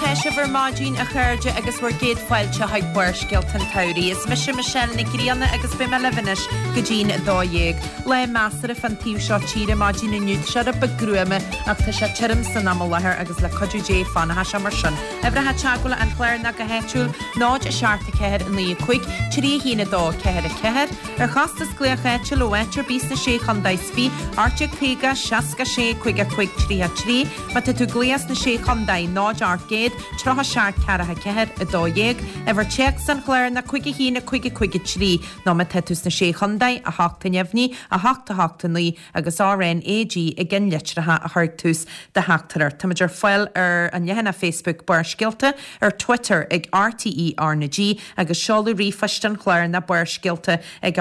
Sibhar Máidín a chuirde agus bhar géad fáilte haid buairscialt an tairí. Is Misha Michelle na Gríanna agus be me levanis go dín dóéag. Le meastar a fan tíú seo tíre Máidín na nniuúd sead a bagruame ach tá sé tirim san am lethir agus le codú dé fan a mar sin. Ebra ha teagla an chléir na go héitúil náid a seaarta cehead in lí chuig trí hína dó cehead a cehead. Ar chastas gléach éitil ó éitir bís na sé chun daisfí, arte chuige, seasca sé chuige chuig trí a trí, ba tú gléas na sé chun dain náid arcéad, trocha seart cearatha cehead a dóéag, ever check san chléir na chuige hína chuige trí, ná me tetus na sé chundaid a hachta nefní, a hachta ní agus RN AG i gin litratha a hartus de hachtarar. Tamidir foiil ar an jehanna Facebook buairscialta, ar Twitter ag RTE Arna-G agus seolú rífastan chléir na buairscialta ag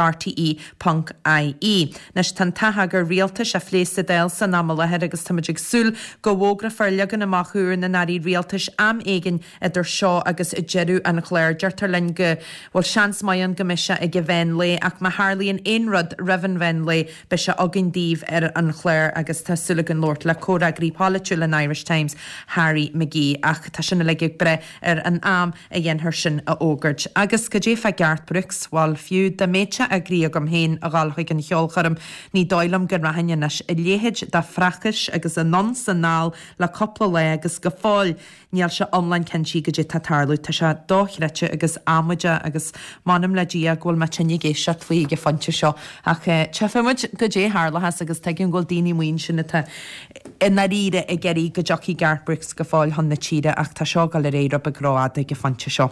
RTE.ie. Nes tan tatha gur rialta se phlésa déil san amalahead agus tamidir súl go bhógra fear legan amach úr na narí rialtas am éigen idir seo agus i jeú an chléir deirtar len go bhil seans maian gomise ag go bhain le ach ma Harlíonn éonrad raibhan bhain le be se agan díomh ar an chléir agus tá sulagan Lord le córa grípálaitiúil an Irish Times Harry McGee ach tá sinna leigh bre ar an am a dhéanthir sin a ógurt. Agus go dé fe Geart Brooks bháil fiú de méite a grí agam héin a gáilchaig an cheolcharam ní dóilam go rahannenas i léhéid de frachas agus a non sanál le coppla le agus go fáil níall se online censí go dé tatarlú tá se dóchreite agus ámuide agus manam le dí a ghfuil me tinne géise faoi go fante seo ach tefamuid go dé hálahas agus teign ghil daoine muoin sinna ina ríre i geirí go jockey Geart Brooks go fáil honna tíre ach tá seo gal réire be gráada go fante seo.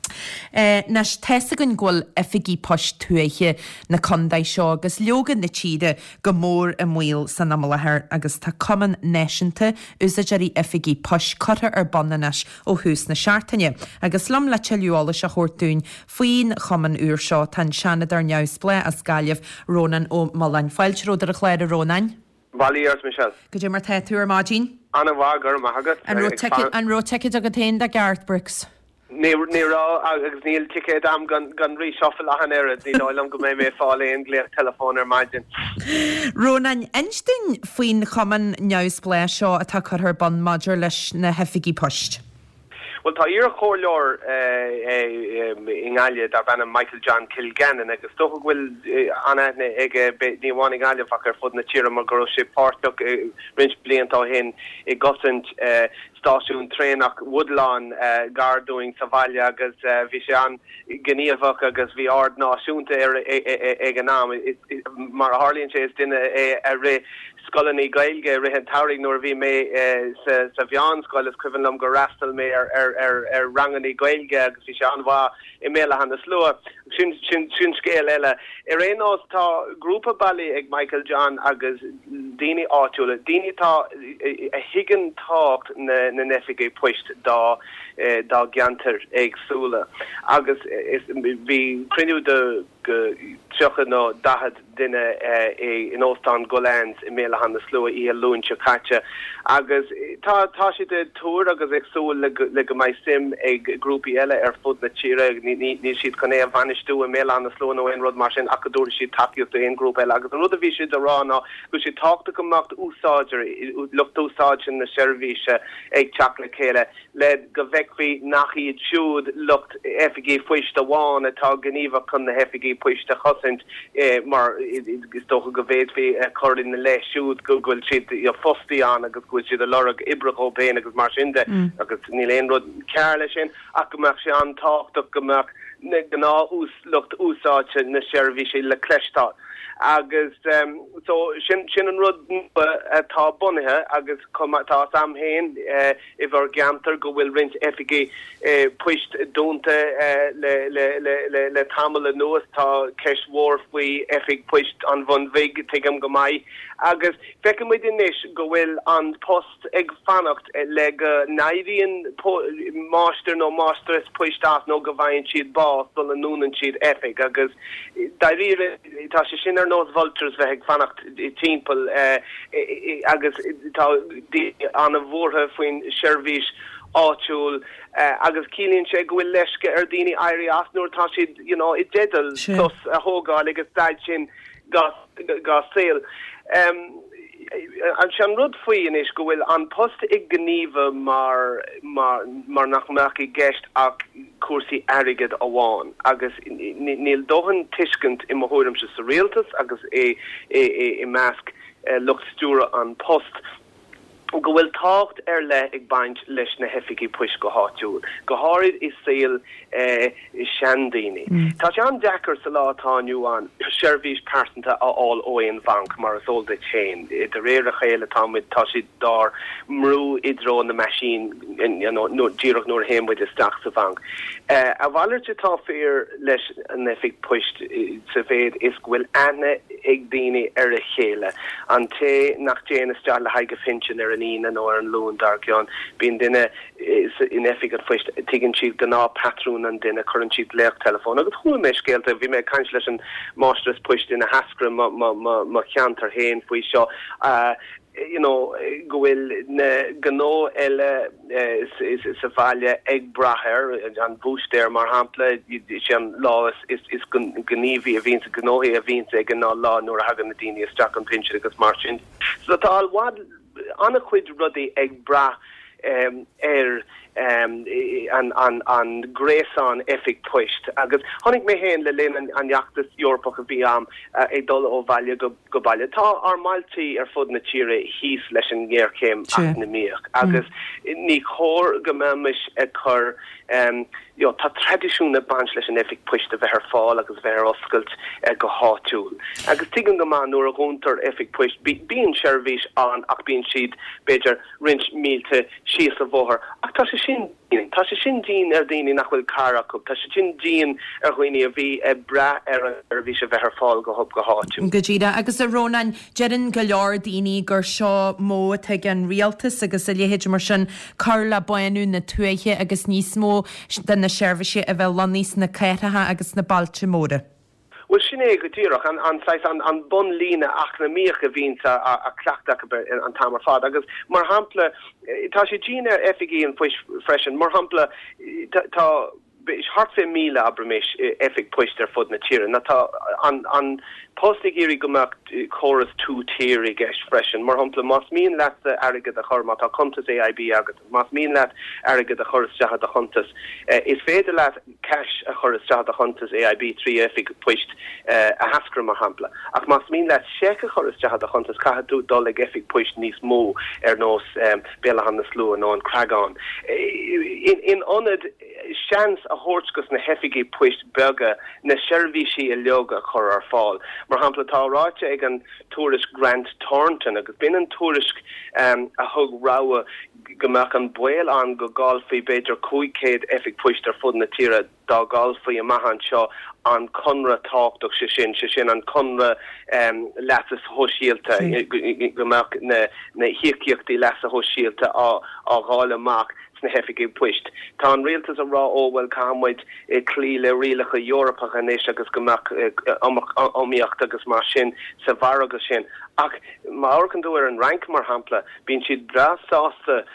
Nes teasa gon ghfuil efigí post tuaiche na condaid seo agus leogan na tíide go mór a mhuiil san amalathir agus tá cuman neisianta úsaidirí efigí post cotar ar bannanas ó hús na seaartaine agus lom le teiliúla se chóirtún faoin chuman úr seo tan seanad ar neamhsplé a scaileh Rónan ó Malain. Fáilteródar a chléir a Rónain? Valíars Michelle. Go dé mar teúar Máidín? Anna bhágar mahagat. An róteicid agad héin de Geart Brooks. Nírá agus níl ticket am gan rí shuffle a hanera ní nóilm go mé fála an gléir telefón ar Máidín. Rónain, einstin faoin chuman neamhsplé seo atá chuthar ban maidir leis na hefigí post? Well, tá íar chóirleor ingáile dar banna Michael John Kilgannon agus tócha bhfuil anna ag níháin ingáile fachar fud na tíra mar go sé pártach rins bliantá hen i gosint stáisiún trénach Woodlawn gardúing Savalia agus bhí sé an gníomhach agus bhí ard náisiúnta ag an nám mar a Harlíonn sé is duine a ré scolanní gailge rihan tauring nor bhí mé sa bheán scoil is cuivanlam go rastal mé ar ranganí gailge agus bhí sé anhá i méile hanna slua sin scéal eile. I rénás tá grúpa bailí ag Michael John agus daoine áitiúla. Daoine tá a higan tácht na nefigé puist dá geantar agsúla. Agus bhí crinniú de tucha nó dahad duine in Óstán Golands i méile hanna slua í a lún caite. Agus tá si de túr agus agsúil le go mai sim ag grúpi eile ar fud na tíre ní siad chuné a bhanistú a méile hanna slua nó ein rud mar sin acadúir si tapiú do ein grúp eile agus an rud a bhí si a rá ná go si táchta go macht úsáidir lucht úsáid sin na seirbhíse ag teach le chéile le go bheichhí nach iad siúd lucht efigé fuist amháin atá gníomh chun na hefigé puist a chosint mar is tócha go bhéadhí chuirlín na leis siúd go bhfuil siad i fostí an agus bhfuil siad a lorug ibrachó béin agus mar sinnde agus níl éon rud cear lei sin ach gomach sé an táchtach gomach gná lucht úsáide na seirbhíse le cleistá. Agus so sin an rud tá bunithe agus tá sam héin I bhar geantar go bhfuil rint efigé puist dúnta le tamil a nuas tá ceis mhór faoi efig puist an bhn bhig tuigim go mai agus feiceann muid inis go bhfuil an post ag fannacht le go naidíonn máster nó mástras puistás nó go bhain siad bás dul an núnan siad efig agus daíre tá sé sin nos vultures ve fannacht timppel agus an a bhórthe faoin seirbhís áitiúil agus cílíonn sé go bhfuil leisce ar daoine éirí asnúir tá siad I dédal plus a thógáil agus daid sin gá saoil. an sean rud faoin is go bhfuil an post ag gníomh mar nach meach gceist ach cuasaí airgid amháin agus níl dóhann tuiscint I mo thuairim se sa rialtas agus é measc lucht stúra an post. Go bhfuil tácht le ag baint leis na hefiigi puis go háitiúil. Go háirid is saoil seandaoine. Tá sé an dechar sa látániu an seirbhís persanta áil óon bank mar is óil de chain. De réir a chéile táid tá si dar mrú idró na masín díireach nóair héimmuid isteach sa bank. A bhhailirte tá fér leis an hefiig puist sa féad is bhfuil ana ag daoine ar a chéile. An té nach déana isteach le haige finchin ar an an or an loan darkion being dinner is inefficient fish taking cheap the now patroon and dinner current cheap left telephone but who me skelte vi me cancellation masters pushed in a haskra ma canter hen fi show gohfuil gno elle is a value ag braher an booster mar hapla an law is gnivi a vin gnohi a vin ag na law nor hagan na dini stack an pinch agus marching so all what an chuid ruddy ag bra an gréán effig puist agus honnig mé hen le lin an jaachtas Europa a bhí am é dul ó bhaile go bailile tá ar Maltaí ar fud na tíre híos leis an ggéircéim ach na míoch agus ní chóir go meis a chur tá tradiisiúna ban leis an effig puist a bheit ar fáil agus bheit oscailt go háitiúil agus tuigeann go man nuair a gúntar effig puist bíon seirbhís an ach bíon siad beidir rins mílte síos a bmhóthar ach tá sé sin dín ar daoine nach bhfuil carach tá sé sin dín ar chuoine a bhí bra ar bhí se bheit ar fáil go thub go háitiú. Go ddíra agus a rónain jeann go leor daoine gur seo mó ag an rialtas agus a léhéid mar sin carla buanú na tuaithe agus níos mó den na seirbhíse a bheith lanníos na cairithe agus na bailte móra. Well sinné go dtíach an bun lína ach na míocha vínta a clachtach an tamar fad agus mar hapla tá sé Gina effigi an puis freisin mar hapla tá is hart fé míle abramis effig puist ar fud na tíre na tá an postigéri gomak chorus 2 tier gest freshen mar hapla mas mín let agad a chorma tá contas AIB agad mas mín let agad a chorus jahad a chuntas is féidir let cash a chorus jahad a chuntas AIB 3 effig puist a haskra mar hapla ach mas mín let shek a chorus jahad a chuntas kahadú doleg effig puist nís mó nos bela han na slú no an cragan in onad chans a hortskus na hefigi puist bega na servisi a yoga chor ar fall mar hapla tá ráite ag an tourist Grant Thornton agus bin an tourist a hug rawa gomak an buil an go golfi beidir cuicéid effig puist ar fud na tíre dá golfi a mahan seo an conra táchtach se sin an conra letas hosíalta gomak na hiiciochttaí lesa hosíalta á gáile mak na hefigi puist. Tá an rialtas a rá óhfuil cámhaid clí le rialacha Europa an éis agus gomak omíocht agus mar sin sa bhar agus sin. Ach má orcan dúir an rank mar hapla bín siad brasásta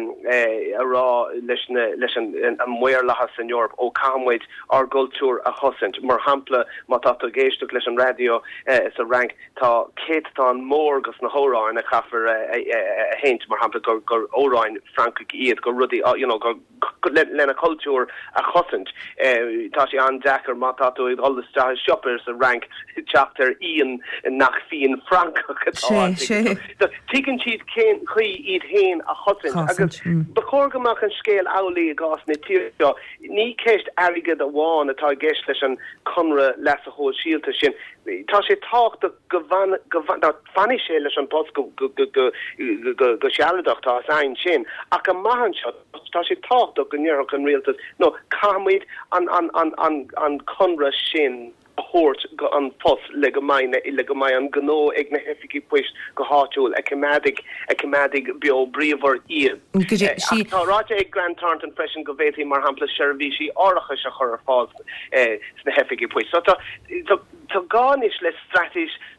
a rá leis an muir lechas in Europa ó cámhaid ar gultúr a chosint mar hapla má tá géisteach leis an radio is a rank tá cétá an mór gus na hóráin a chafar a héint mar hapla gur óráin Frankach iad go rudí lena cultúr a chosint tá sé an dechar má táú all the shoppers a rank chapter Ian nach fion Frank Tiken siad cén chuí iad héin a chosint agus bechor goach an scéal álaí a gás na tío ní ceist agad a bháin atá gceist leis an conra les a hó síalta sin tá sé tácht go fanni sé leis an post go sealadach tá ein sin ach a mahan seo tá sé tácht go nearach an rialtas no cámid an conra sin hort go an pos le go mai an gno ag na hefiki puist go háúil ecemadig bio brever ian. Tá ráte ag Grant Thornton freshen go bhéti mar hapla servisi áracha se chor fás na hefiki puist. So tá gáis le stratis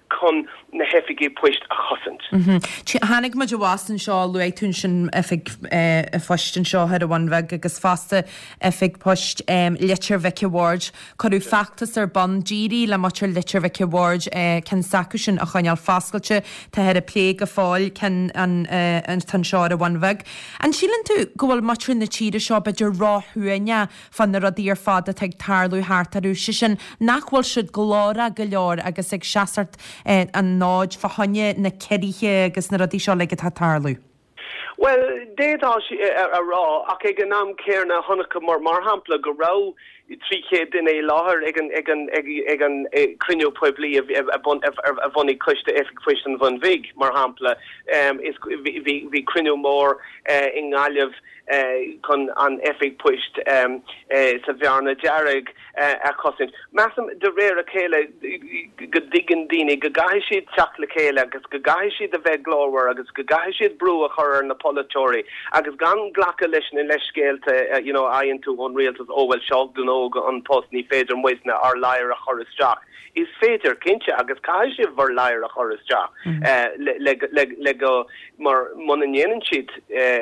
chun na hefigi puist a chosint. Hannig ma wastan seo lu tún sin fostin seo ar a bhainveg agus fasta efig poist litir Vicky Ward choú factas ar ban díri le matir litir Vicky Ward cen sacu sin a chaneal fascailte tá head a plé a fáil cen an tan seo ar a bhainveg. An sílan tú gohfuil matrin na tíre seo beidir ráthúine fan na rodí ar fada teag tarlú háartarú sin nachhfuil siid glóra go leor agus ag seaart an náid fahanne na ceiriche agus na rodí seo le tá tarlú. Well, déadá a rá ach ag an nám céirna honnacha mar hampla go rá tríché din é láthir ag an cruinniú pueblí a bhonnig chuiste efik fuisten van vig mar hampla hí cruinniú mór in gáileh chun an efik puist sa bhearna dearag a cosint. Massam de réir a chéile go digan daine go gaiith siad teach le chéile agus go gaiith siad a bheith glóhar agus go gaiith siad brú a chur na polytóí agus gan ghlacha leis na leiscéalte aon tú an réaltas óhfuil seach dún óga an post ní féidir muisna ar leir a choristeach. Is féidir cinse agus caiith siad bhar leir a choristeach le go mar man an dhéanaan siad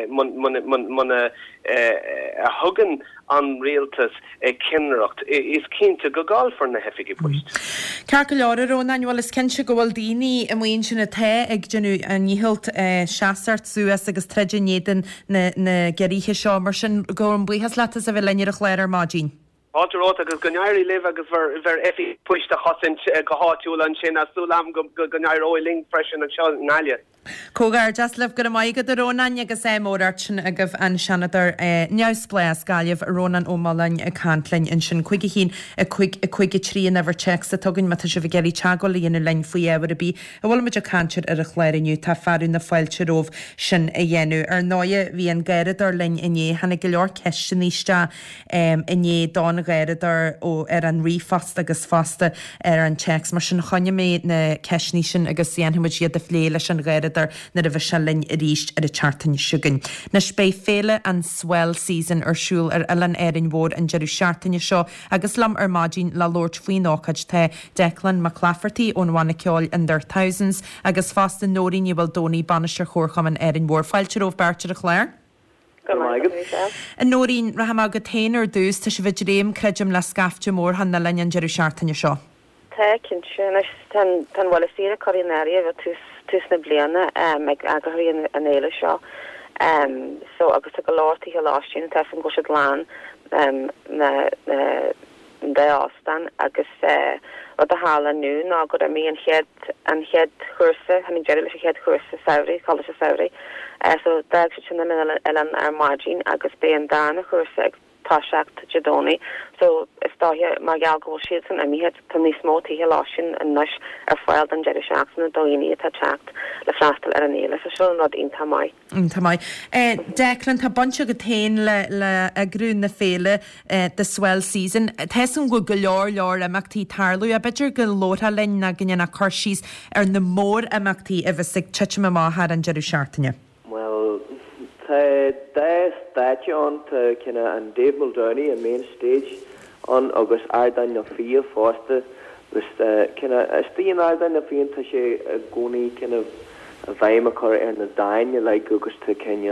a thugan an réaltas cinreacht is cínta go gáil for na hefigi puist. Cear go leir rón anhil is cinse go bhfuil daoine am bhaon sin na the ag genú an níhilt seaart suasas agus treidirnéan na geiríthe seo mar sin go an buchas letas a bheith leine a chléir ar mádín. Átarrát agus gonéirí le agus bhar efi puist a chosint go háitiúil an sin a súlam go gonéir óiling freisin an seo náile. Cógar just leh go maigad a rónain agus mórt sin a goh an seanadar neusplés gáileh rónan ómálain a cantlainn in sin chuige hín a chuige trí an ever checks a tugann mata se bh geirí teagolaí inú lein faoi éhar a bí a bhfuil muid a cantir ar a chléirniu tá farú na foiilteróh sin a dhéennn ar 9 bhí an gairadar lein inné hena go leor ceiste níiste inné dána gairadar ó ar an rifast agus fasta ar an checks mar sin chonne mé na ceisní sin agus síanhuiid iad a phlé leis an gairadar na a bheith se linn a ríist ar a chartain siúgan. Na spé féle an swell season arsúil ar Ellen Erin Ward an jeú seaartainine seo agus lam ar mádín le Lord faoin ácaid te Declan McClafferty ón bhainna ceáil in their thousands agus fast an nóí ní bhfuil dóí banisir chórcham an Erin Ward. Fáilteróh Bertir a chléir? An nóín raham go téanaar dús tá se bheith réim creidim le scafte mór han na lein an jeú seaartainine seo. Tá cin sin tan bhla sí a corinéria bheit tus na bliana ag agarí an éile seo so agus a go láirtaí he láistín te an go se glán na dástan agus a hála nú ná go a mí an chead chuirsa hanig jeir leis a chead chuirsa saoirí chola a saoirí so dag se sinna min eile ar mádín agus bé an dána chuirsa ag táseacht jadóni so istáhe mar geall go sian a míhead tan ní smótaí he lásin an nuis ar fáil an jeir seachsan na dóí tá teacht le freistal ar an éile sa seo nád on tamai. Tamai. Declan tá bonse go tain le a grún na féle the swell season. Tesan go leor amachtaí tarlú a beidir go lótha lein na gine na chorsís ar na mór amachtaí a bheith sig teitime máthar an jeir seaartainine. Statue on to kinda and Dave Muldowney and main stage on August Ardan na Fia Foster was kinda Stian Ardan na Fia to she goni kind of a Weimar and the Dine like August to Kenya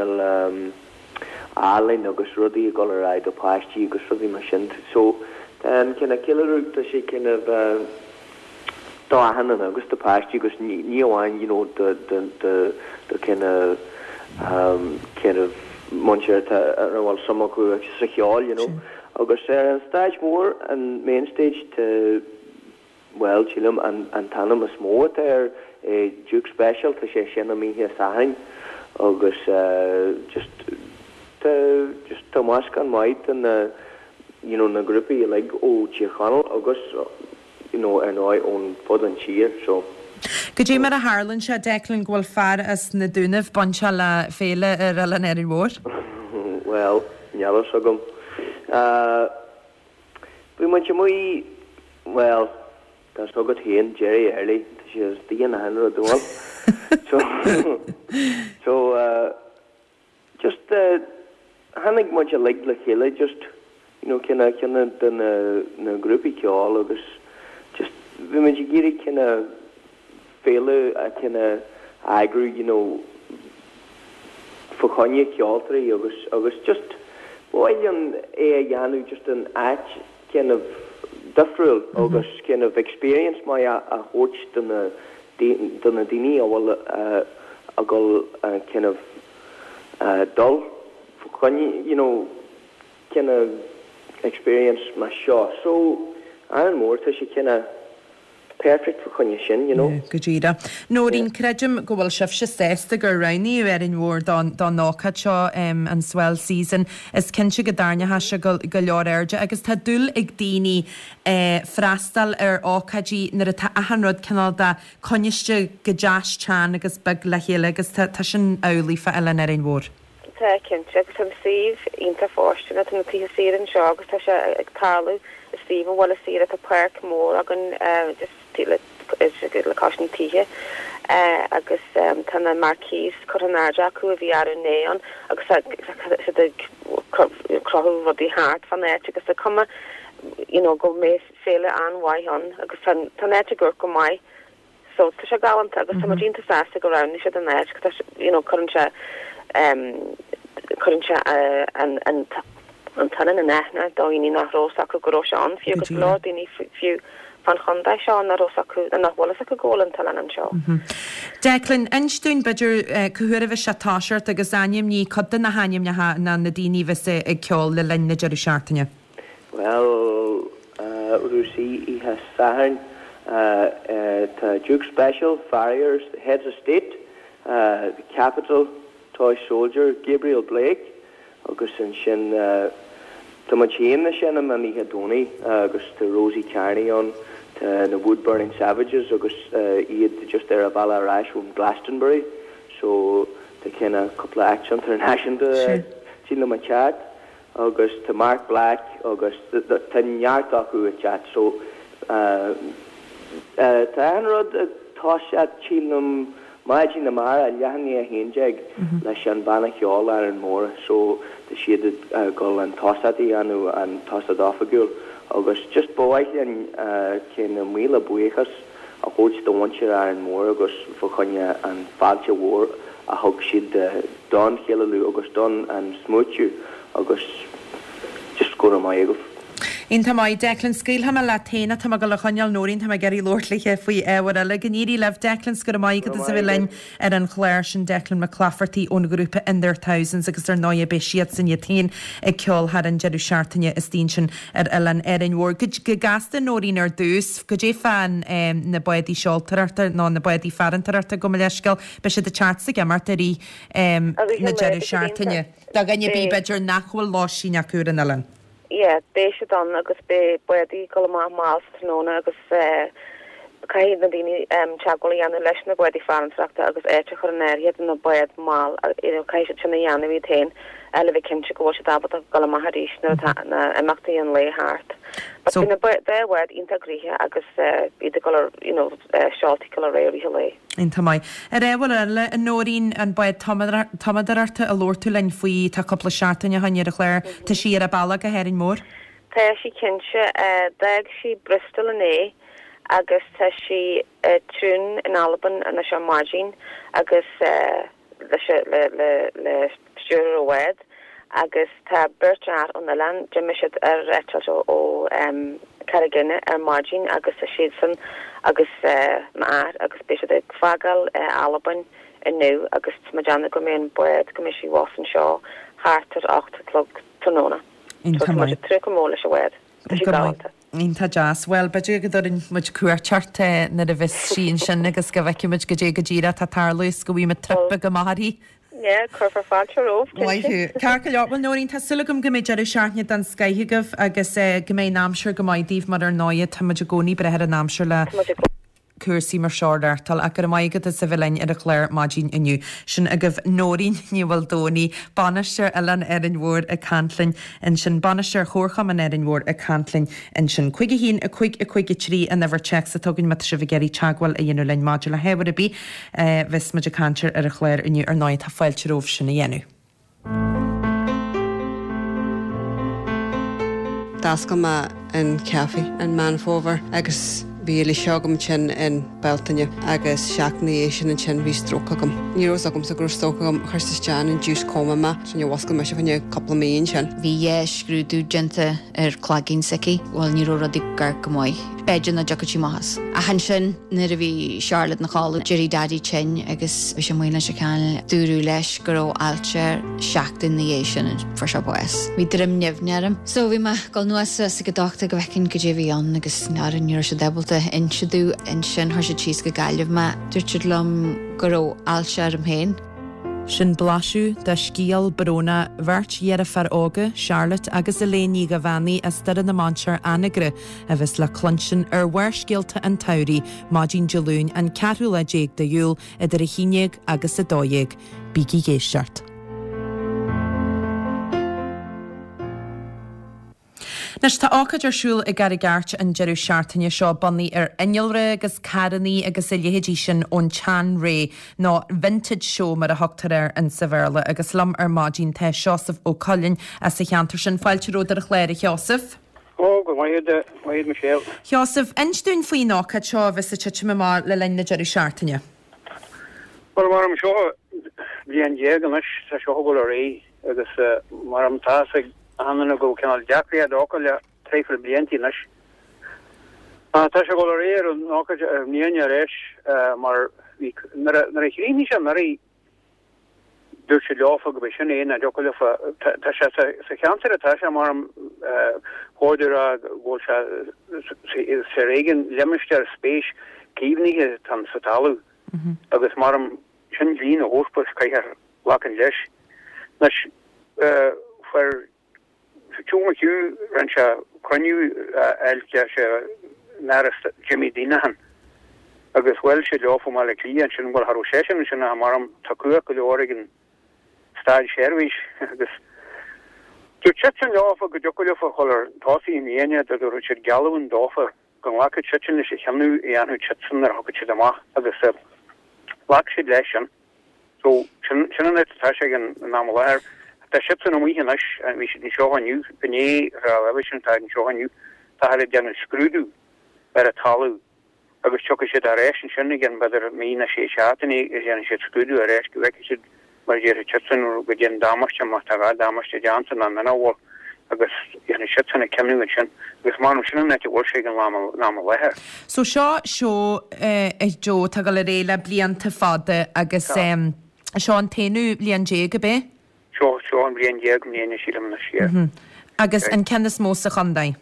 Arlen August Ruddy Goloride Pachi August Ruddy machine so then kinda killer to she kind of Dahan and August the Pachi August Neowan the kind of Muncher well some secure, August and stage more and main stage to Chillam and Tanam is more there Duke special to Shena me here sign August just Thomas and White and na groupie like Chichanel August and I own fod and cheer so Go dé mar a Harlan se Declan ghfuil fear as na dúnamh bonse le féle ar Ellen Erin Ward? Well, neall agam. Bhí muinte muy well, tá sogad híon Jerry Early, tá sé is díon na hanra dúil. So just hannig muinte le chéile just cinna na grúpi ceáil agus just bhí muinte géirí cinna féle a kinda agru, Focania Kyaltri, August just boyan Yanu just an atch kind of different August kind of experience my a horch than a dini or a goal kind of dull Focania, kind of experience my shaw. So and more to she kinda perfect for condition, Gajida. Noreen Credum go bhfuil sibh se sésta gur rainní in mór don nácad seo an swell season is cinse go darne se go leor airde agus tá dul ag daoine freastal ácadí nar a hanrod canál da coniste go deas tean agus bag le chéile agus tá sin eolaí fa eile in mór. Tá cinse agus an sih ínta fórstena an tí sé an seo agus tá se ag talú Stephen wala sí at a park mór agan just is le caution tihe agus tanna marquis coronarja ku vi ar neon agus crohu rodi hart fan agus a komme go me fele an wai on agus tan gur go mai so ta se galant agus sama jean sa go around ni an net current an tannen en echna daoine nach rosaku goroshan fiú go blá dini fiú fan chondai seán na rosaku an nach wala go golan talan an seo. Declan einstún beidir cuhuiir bheith setáisiart agus aim ní codan na haim na daoine bheitsa ag ceol le lein na Jeru seaartaine. Well, Rusi has sahan to Duke Special Farriers, the heads of state, the capital, toy soldier Gabriel Blake, agus sin Tamachin na sin am mi Hedoni, agus to Rosie Carney on to the wood burning savages, agus iad just there a bala rash from Glastonbury, so the kind of couple of actions international to sin ma chat, agus to Mark Black, agus to Nyartaku chat, so to Anrod Toshat Chinum Maji Namara and Yahania Hinjeg, Lashan Bana Hyola and more, so the shaded goal and Tossati Anu and Tossad Offagul, August just boy and Ken Mila Buekas, a hoach the one year and more, August for Konya and Falcha War, a hog shid Don Hillalu, August Don and Smoochu, August just go to my ego. Inta mai Declan Scale ha le téna tá go le choneal nóín tá geirí Lordliche faoi éhar le gníí leh Declan go mai go is bhlein ar an chléir sin Declan McClafferty ón grúpa in their thousands agus ar 9 béisiad san tin ag ceol had an Jeru seaartaine is tí sin ar Ellen War go gasta nóín ar dús go dé fan na baidí seoltararta ná na baidí farantararta go leiscail be sé de chartsa gemartarí na Jeru seaartaine da gannne bí beidir nachhfuil láisí acu an Ellen. Yeah, they should on agus be boyadi kolma miles tnona agus kai na dini chagoli an leshna boyadi farm tractor agus chorner het na boyad mal kai chana yana vi ten eleve kimchi go shada but kolma harish na emakti an lay heart but in a there word integrihe agus be the color shorty color really lay Inta mai. Éhfuil an nóín an baid tomadararta a lórtú lein faoi tá coppla seaartaine haine a chléir tá si ar a balla go héirn mór? Tá si cinse deag si Bristol in agus tá si trún in Alban an se margin agus le stúr wed agus tá Bertrand an Ellen Jimisiid ar rétal ó Carriginne ar margin agus a siad san agus mar agus be fagal Alban in nu agus majana go mén bued gomisisi wasan seo hartar 8 clog tonona. Trimóla se wed. Ínta jazz, well, beidir go dorin muid cuairteart na a bheith sin sin agus go bheici muid go dé go ddíra tá tarlús go bhí me tripa go maithaí. Curfar fáilteóh. Carcail bhfuil nóín tá sulúgam go méid Jeru seaartne den scaithegah agus go mé námseir go maidíh mar ar 9 tá muid gcónaí brethir a námseir le cuasaí mar seáirtal a gur maigad a sa bhlein ar a chléir mágin inniu sin a goh nóín níomhfuil dóní banisteir Ellen War a Cantlainn in sin banisteir chórcham an War a Cantlainn in sin chuige hín a chuige trí a never check sa tugann mat se bh geirí teagháil a dhéanú lein máidir le hebhar a bí bheits muid a cantir ar a chléir inniu ar 9 tá fáilteóh sin na dhéanú. Dascail me an ceafaí an man fómhar agus Bhí le seagam sin in Beltaine agus seaachnaí sin an sin bhí stróchagam. Níos agam sa gur stróchagam chuirsteán an dús comama sin wascail me se fanne coppla míon sin. Bhí scrúdú genta chlaginn sici bhil ní rudí gar go maiid. Beidir na jacatí mahas. A han sin na a bhí Charlotte na chála Jerry Daddy Chin agus bhí sem muoine se cáil dúrú leis go ailte seachtain na dhé sin for se buas. Bhí drim neamhnearm. So bhí me gáil nuas sa go dáta go bhecinn go déhí an agus náir nuair se debalta inseadú in sin thuir se tíos go gaiileh me dúirtead lom go ailte am héin. Sin blasú de scíal brona bhirt dhearafar óga, Charlotte agus Eléní go bhainaí as star na Manchar anagre a bheits le clunsin bhhair scialta an tairí Máidín Dealún an ceathrú le déag de dúil idir a chineag agus a dóéag, bígí géisteart. Nes tá ácad arsúil i gar gart an jeú seaartainine seo bannaí innealra agus caraní agus i léhédí sin ón tean ré ná vintage show mar a thugtar an Saverla agus lam Máidín te Seosamh Ó Collinn a sa cheantar sin fáilteródar a chléir Seosamh. Go maiad Michelle. Seosamh, instún faoi nácad seo bheits a tuite má le lein na jeú seaartainine. Well mar am seo blian jegan sa seo go ré agus mar am tása Anna go canal Jackie ad ocalia treifel blianti nas. Tá se go réir an nácad níine réis mar nar a chríní sem marí dúir se leáfa go sin éon a docalia tá se sa cheantar atá se mar hóidir a ggóil se réigen lemeistear spéis cíbníthe tan sa talú agus mar am sin lín a hóspus caiithar lachan leis. Nas Túmachú ran se cruniú eilte se náras Jimmy Dinahan agus bhfuil se leáfa má le líon sin bhil Harú sésin sin a marm tacuach go leorigin stáid sérvís agus tú chitin leáfa go doculefa choir tásaí méine a ru si galún dófa go lacha chitin is cheanú i anú chitsan ar thugad siad amach agus lá si leis sin so sin tá sé an ná leir. Tá sipsan am mhuihan leis a bhí si ní seohanniu bené ra levisin tá ní seohanniu tá had dean scrúdú ar a talú agus tucha siad a réis an sinna gan beidir mí na sé seaatainní is dean siad scrúdú a réis go bheice siad mar dhéir chitsan go déan dámaiste má tá gá dámaiste deansan an menahil agus dhéanana sipsan a cemnú sin agus mar sinna nete bhil sé an láma leithir. So seo Jo tá go le réile blianta fada agus seo an téanú blian dé go bé? Seo an blian dhéag mléana sílam na siar. Agus an cenas mósa chundaid?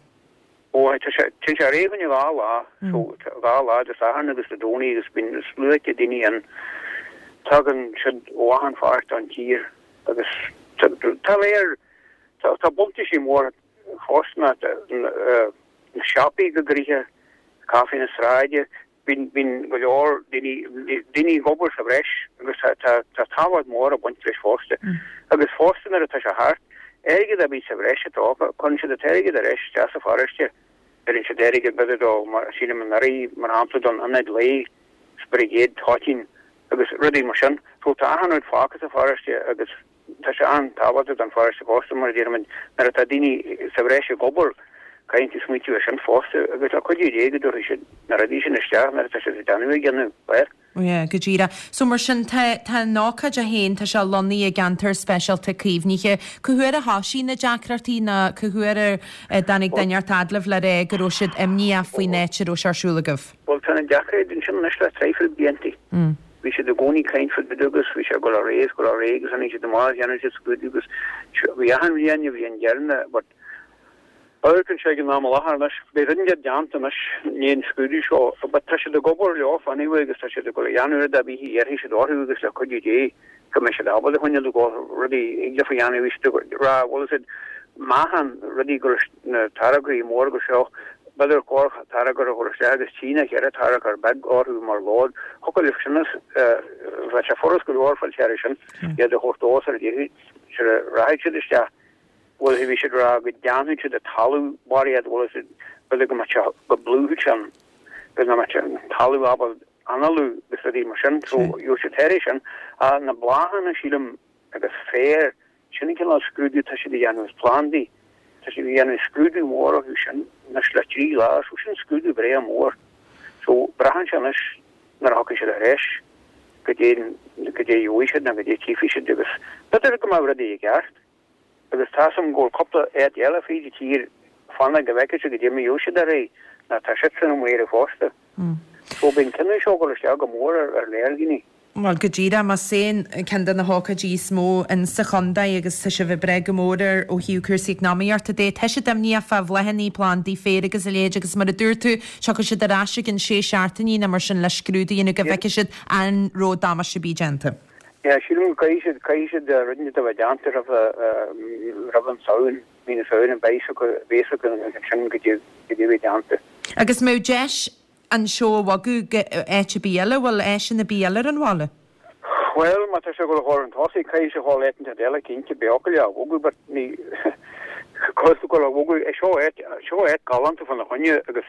Tin se réhan i gá lá de sahan agus a dóí agus bin sluúte daine an tugan siad óhan fart an tír agus tá léir tá bunta sí mór fósna na siapaí go gríthe cáfin na sráide bin go leor daine gobar sa bhreis agus tá táhad mór a buint leis fósta agus fóstan ar a tá se hart éige a bí sa bhreis atópa chun se a teige a reis te a fariste in se déige bedó mar síle man naí mar hapladon anid lei sprigéad tátín agus rudí mar sin so tá anid fágus a fariste agus tá se an táhad an fariste fósta mar dhéirmin nar a tá daine sa bhreis gobar kaint is smuitiú sin fósta agus a chuidí réigeú sin na a dí sin isteach nar tá se danú gannú bhair. Go ddíra. So mar sin tá nácad a héin tá se lonaí a gantar specialta críomhníe chuhuiir a hasí na Jackratí na chuhuiir danig daineart adlah le ré go siad imní a faoi néitir ó searsúlagah. Well tá an Jackra din sin leis le treifil blianti. Bhí sé do gcóí caiinfil bedugus bhí sé go régus an sé do má dhéanana sé scuúgus bhí ahan bhíanne bhí an dearna Kan sé ná lehar leis be rinne deanta meis níon scúdú seo, tá se de gobar leof anhfu agus tá se de go jaanú a bhí hí sé áthúgus le chuidú dé go me se abal chuine go rudí ag lefa jaanú rá bhil sé máhan rudí gur na taragaí mór go seo beidir cór taragar a chuir agus tína ar a taragar bag áthú mar lád thuil sinnas bheit se forras go leorfáil teir sin iad a chótós ar dhéhí se ráid si iste. Well, he should go down to the talu body at was it go blue chan talu abal analu the city machine so you should herishan na blahan shilum agus fair shinikin screwed to the yanus plandi to the yanus screwed more who shan na slatri la so shin screwed bre more So brahan is naar hakken ze de reis. Gedé joische na gedé tiefische dus. Dat er kom over die jaar. Dus tasum go koppel uit 11 hier van de gewekkers gedé me joische daar. Na tashetsen om weer voorste. So ben kennis ook al gemoor allergie. Mal godíra má sé cen na hácadí smó in secunda agus sa se bh breg mór ó hiúcursaí náíart a dé teise dem ní a fah lehanní plán dí fér agus a léide agus mar a dúirú se go si aráise gin sé seaartaní na mar sin le scrúdaí ina go bheiceisiid an ró dámas se bígenta. Ja, sílim caiisiid rinne a bheith deantar an saoin mína saoin an béise sin go dtí deanta. Agus mó deis an seo wagu éite bíile bhfuil éisi na bíalar an bhála? Well, má se go há an thosaí cai se há leiten a déile cinnte beáil a bhgu bar ní cos go bhgu seo éit galanta fan na chunne agus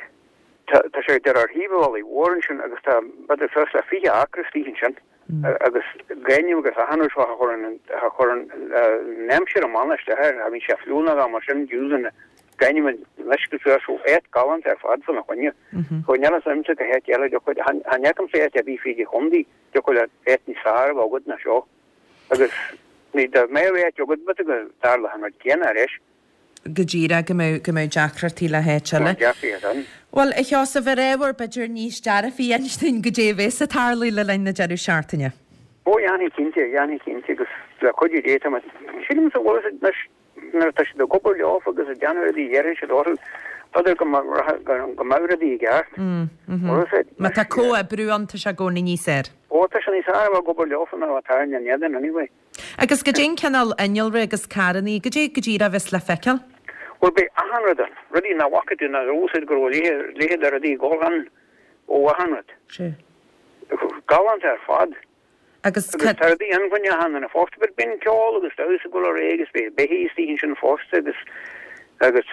tá sé ar híbháil í sin agus tá bad fes le fi acrastíhinn sin agus gaiine agus a hanú chu an nemsir a maniste a hín se flúna a mar sin dúsan gaiine leisú éit galant ar fad fan na chunne. Chneala samse go héit eile chuid hanekam sé a bhí fi chundí jo go éit ní sá a gud na seo agus ní de mé jo gud bet go darla han géan a reis. Godíra go mé deachratí le héitele. Well ich á sa bh réhhar beidir níos dear a hí einstein go déhés a tarlaí le lein na dearú seaartaine. Ó Janní cinnte agus le chuidí déta sim sa bhil tá de gobal leáf agus a deanadí dhéann se dá Pad go mauradí gart. Ma tá có a brúanta se gcóna ní sér. Ó tá se ní sá a gobal leofan a táin an neadan anyway. Agus go dé cenal inolra agus caraní go dé go ddíra bheits le feiceal? Well be ahanradan. Rudí na wakatú na úsid go léad ar a dí gálan ó ahanrad. Sí. Gálant ar fad. Agus tardí anhaine han na fósta ber bin ceáil agus dása go régus behíí sin fósta agus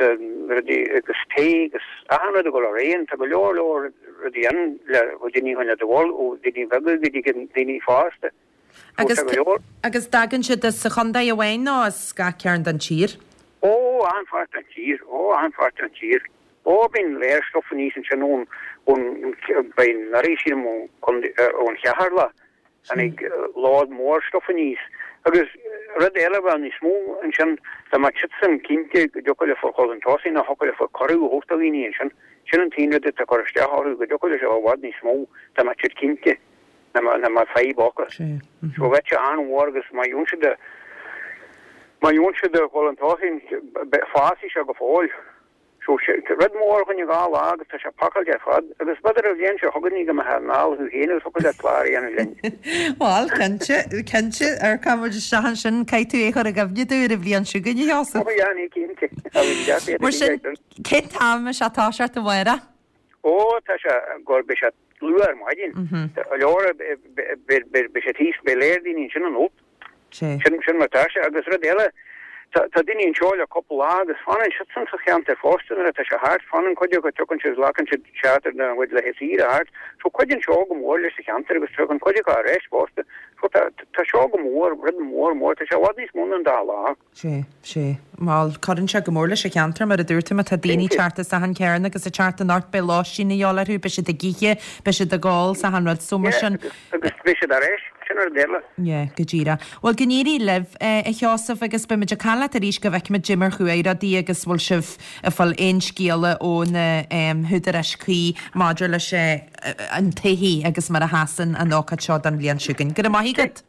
té agus ahanrad go réon tá go leor rudí an le dní haine doháil ó dní vegad dní fásta. Agus dagan si de sa chunda a bhhain ná as ga cearn den tír? Ó anfart an tír. Ó bin léirstoffen níos sin ón bein naréis sin ón cheharla an ag lád mór stoffen níos. Agus rud eile an ní smó an sin tá mat sin cinnte go docoile for cholan tosí na hocoile for choú hóstalíní sin sin an tíine a chosteáú go docoile se bhhad ní smó tá mat cinnte na mar féibácha. So bheit se anhhargus mai únse de cholan tosí fáí se go fáil. Red mór chun gá agus tá se pakal de fad, agus bad a bhéon se hoganní go ha ná hu héanú so le chláí an lin. Well kense ar kam sehan sin caiú é chu a gabniú a bblion siúgan heasa. Janní cinnte Cé táime se táseart a bhhaire? Ó tá se gur be se luúar maidin leor be se tíos be léirdín sin an op sin martá se agus rud eile. Tá duine an seáil a couple agus fanin si san sa cheanta fóstan a tá se hart fanin chuide go tugann si lacan si teatar na bhid le heí a hart, so chuidann seo go mór leis sa cheanta agus tugann chuide go a rééis fósta, so tá seo go mór rid mór tá se bhd níos mún an dá lá. sé má chuann se go mór leis sa cheantar mar a dúirta a tá daoine tearta sa an cearna agus a tearta nát be lá sin na eolalarú be si de giche be si de gáil sa an rud sumar sin. Agus be si a rééis. go ddíra. Well gníí leh cheásamh agus be meidir chala a ríis go bheith me Jimmar chuéire dí agus bhfuil sibh a fáil éon scéala ó na thudar eiscí maidir lei sé an taihíí agus mar a hasan an ácha seo an bblion siúgan. Go maigad?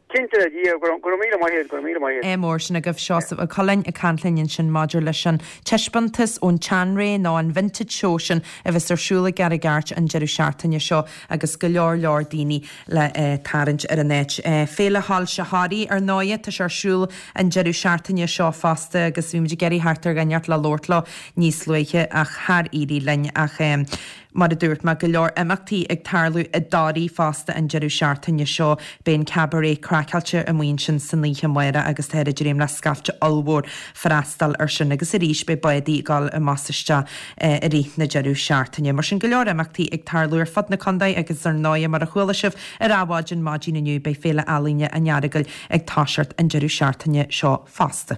Mór sin a goh seosamh a cholainn a canlainn sin maidir leis an teispantas ón teanré ná an vintage show sin a bheits arsúla gar a gart an jeú seaartainine seo agus go leor daoine le tarint ar an net. Féle hall se háí ar 9 tá searsúl an jeú seaartainine seo fásta agus bhí geirí hartar ganneart le Lordla níos luiche ach thar irí lein ach mar a dúirt me go leor imachtaí ag tarlú a darí fásta an jeú seaartainine seo ben cabaré crackáilte a muon sin san líthe muire agus theidir réim le scafte allhór freistal ar sin agus a ríis be baidí gáil a masiste a rí na jeú seaartainine. Mar sin go leor imachtaí ag tarlú ar fad na condaid agus ar 9 mar a chuile sibh ar áháidin mádí naniu bei féle alíne a nearagail ag táseart an jeú seaartainine seo fásta.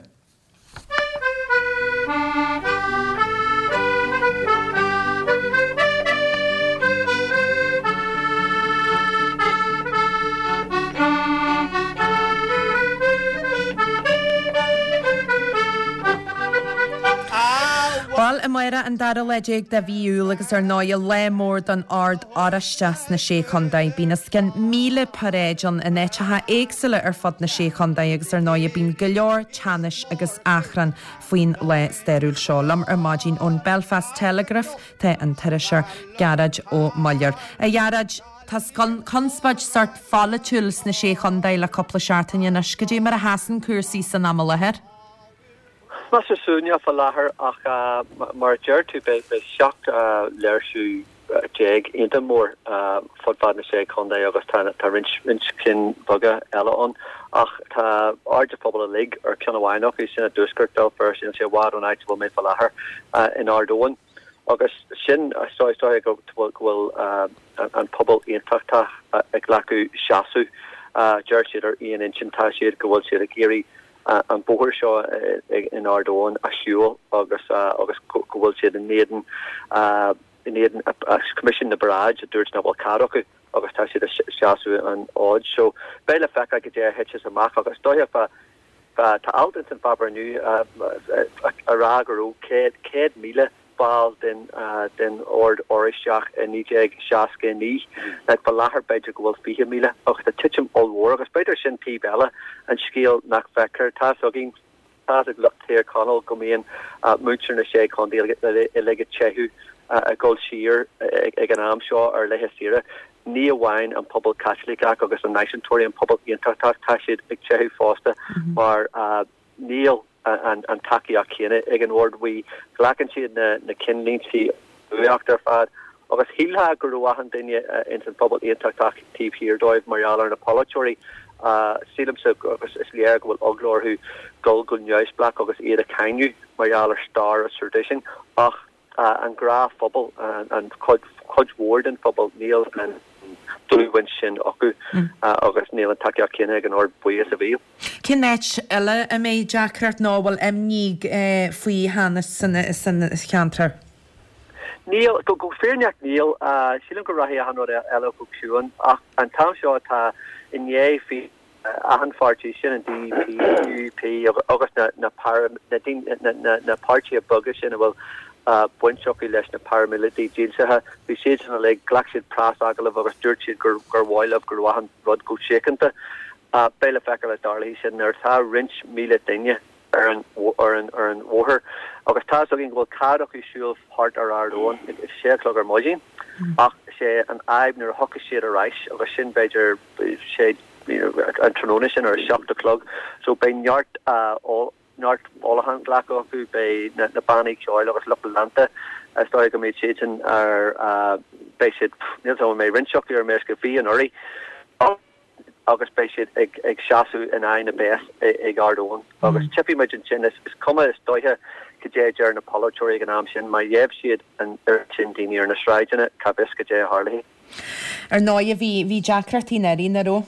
Bal I maire an dar leéig de bhíú agus náil lémór don ard árasteas na séchandaid bínas cin 1000 paréidan in éitethe éagsile fad na séchandaid agus náid bín go leor teannis agus achran faoin le steúil seo lam mádín ón Belfast Telegraph te an Teiriseir Garage ó Mallir. A Garage Tás conspaid sort fála túlas na séchandaid le coppla seaartainine na scodé mar a hasan cuasaí san amalahead. Mas súnia fa láthair ach mar deir tú be seach leirsú déag inta mór fodfad na séchandaid agus tá rins cin boga eileón ach tá áde pobl a lig ar ceanhhainach í sinna dúsgurt dal fer sin sé bhád an áit bhfuil mé fa láthair in ardóin. Agus sin stoi go bhfuil an pobl íontachta ag lecu seaasú deir siad ar íon intá siad go bhfuil siad a géirí an bóthir seo in ardóin a siúil agus go bhfuil siad in néan commission na barrage a dúirt na bhil carochu agus tá siad a seaasú an áid so béile fecha go dé heites amach agus dóithe tá altant an fabar nu a rágarú 100,000 bal den ord oristeach in níag seaasca ní le ba láthair beidir go bhfuil 5,000 agus tá tiitim allhór agus beidir sin tí beile an scéal nach fecar tá agin tá a luchtéir canal go mííon múir na sé chundí i leige tehu a ggóil siar ag an am seo ar lethe sire ní bhhain an pobl Catholic agus an Nationtóí an pobl íontachta tá siad ag tehu fásta mar níl an taki a chéine ag an ordhui glacan siad na cinlíntí uachtar fad agus hílha gurúhan daine in san pobl íontachta tíb hir dóibh marialar na polytóí sílamsa agus is léir bhfuil oglórthú gol go neis black agus iad a caiinú marialar star a tradition ach an gra phobal an chud an phobal níl an dúhain sin acu agus níl an take a cinenne an ord buí a bhío. Cinnéit eile a méid Jackart nábal níg faoi hána sanna cheantar. Níl go féneach níl sílan go rathí a han eile goúin ach an tam seo tá inné fi ahan fartí sin an DP agus na party a bugus sin bhfuil buintseoí leis na paramilití díilsathe bhí siad na le glaisiid prás aglah agus dúirtisiad gur bhhaileh gur bhahan rud go sécanta béile fecha le darlaí sin ar tá rins 1,000 duine ar an mhóthir agus tá agin bhfuil cadach í siúil hart ar ardóin is séchlog ar maidín ach sé an aibnar a hoca siad a reis agus sin beidir sé an tróna sin ar seachtalog so bei neart Nart Olahan Glaco who be na Banic Oil agus Lopelanta as sto go méid sétan ar basic mé rinshockí ar meske fi an ori agus basic ag seaasú in ein a bes ag ardóin agus chippy me sin is komme is stoithe goé ar na polytóí an am sin mai éh siad an sin daine ar na sráidena cabis goé Harlaí. Ar náid hí Jackratí naí naró?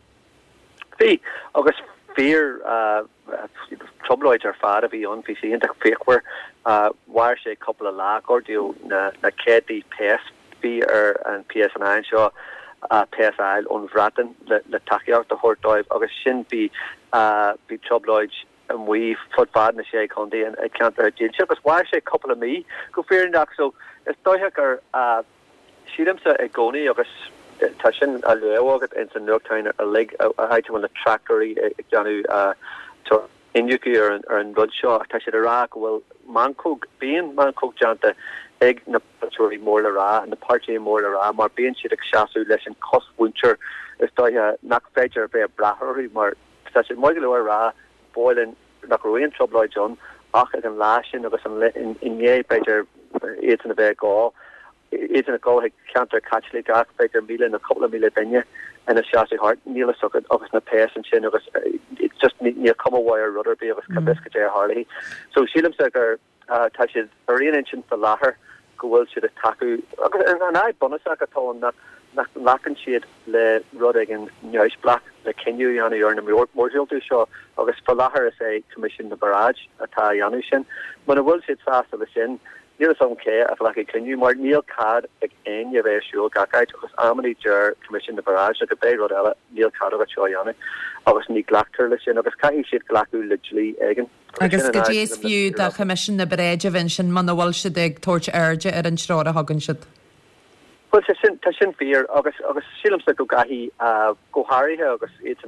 Bhí agus fear trobloid ar fad a bhí an bhí sé intach féchhar war sé couple of lá ordiú na cédí PSB ar an PS9 seo PSIL ón bhreatan le takeíocht a thuirtáibh agus sin bhí trobloid an bhuí fudfad na sé chundí an ceant ar díil se agus war sé couple of mí go fearnach so is dóithe gur siadamsa ag gcónaí agus tá sin a leagad in san nuachtain a lig a haitú na tractorí ag deanú injuki ar an rud seo tá sé ará bhfuil mancóg bíon mancóg deanta ag na patóí mór le rá an na party mór le rá mar bíon siad ag seaasú leis an cosbúntir is dóithe nach féidir be brathirí mar tá sé mór le rá bóilin nach roion trobloid John ach ag an lásin agus an inné beidir éan a bheith gá éan a gá ag ceantar catlaí gach beidir 1,000 a couple of 1,000 duine in a seaasú hart níla sogad agus na pés an sin agus just ní cumhhair rudder be agus cabisca Harlaí so sílam se gur tá siad aríon sin fa láthair go bhfuil siad a taú agus an aid bonus atá nach lachan siad le rud ag an neis black le cinú anna ar na mórdialú seo agus fa láthair is é commission na barrage atá anú sin man a bhfuil siad fast a sin Neil some K like can you more Neil Card like any of issue gakai was Amity Jer commission the barrage at the Bay Rodella Neil Card of Choyana I was ní glachtar lei sin agus cai siad glaú literally aigen. Agus go dééis fiú de commission na beréide a bhain sin man bhil si ag toirt airde ar an srád a hagann siad. Well tá sin fear agus sílam sa go gahí go háirithe agus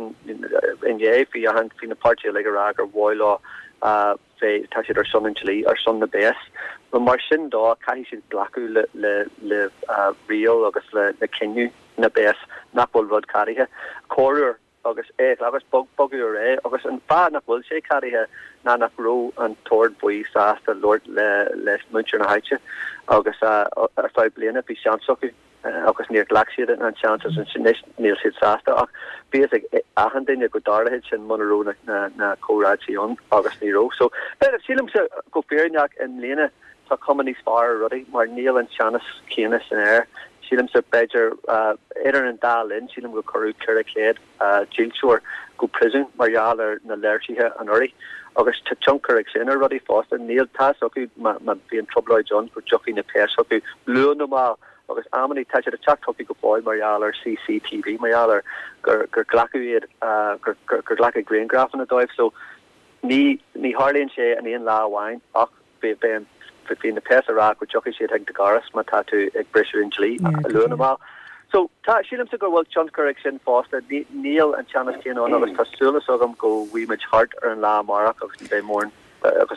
inhé fi a han fi na party le rag ar bháilá fé tá siad ar son in Chile ar son na bés. Mar sin dá cai siad glaú le rial agus le cinú na bés nachbol rud carithe. Choir agus agus bogú agus an fá nach bhfuil sé carithe ná nach ro an tord buí sásta Lord le muir na haite agus ar fá bliana bhí seansochu agus níor glaisiad an chances an sin níl siad sásta ach bí achan daine go darlahead sin monaró na córáisiún agus níró. So sílam sa go féarneach in léana tá cumaní spáir rudí mar níl an seanas céanas in air. Sílam sa beidir idir an dálinn sílam go choú ceiricléad díilseúir go prison marall ar na leirtithe an orí agus tá chunkar ag sin ar rudí fásta níl tá acu bhí an trobláid John go joí na péis acu luú nó agus amí tá a chattopi go fáil marall ar CCTV marall ar gur glacuiad gur glaca graingraf an a dóibh so ní hálíonn sé an íon láhhain ach ben fi na pe ará go joki sé ag de garas ma tatu ag breisiú in Chile luá. So tá sílam sa go bhfuil John Currick sin fásta níl an chanas céan agus tásúla agam go bhuiimiid hart ar an lá marach agus bé mór agus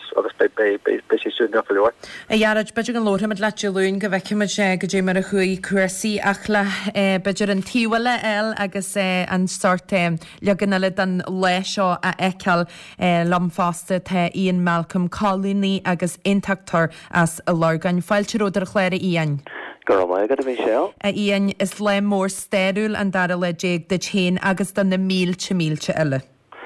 be siú na leir. A dhearad beidir an lótha le leún go bhheiciimiid go dé mar a chuí cuasaí ach le beidir an tíhile eil agus an start leganile an lei seo a eiceal lamfásta tá Ian Malcolm Collíní agus intactar as a largain fáilteróidir a chléir íon. Go mai go bhí sé. Íon is le mór stéúil an dar le déag de chéin agus don na mílte eile.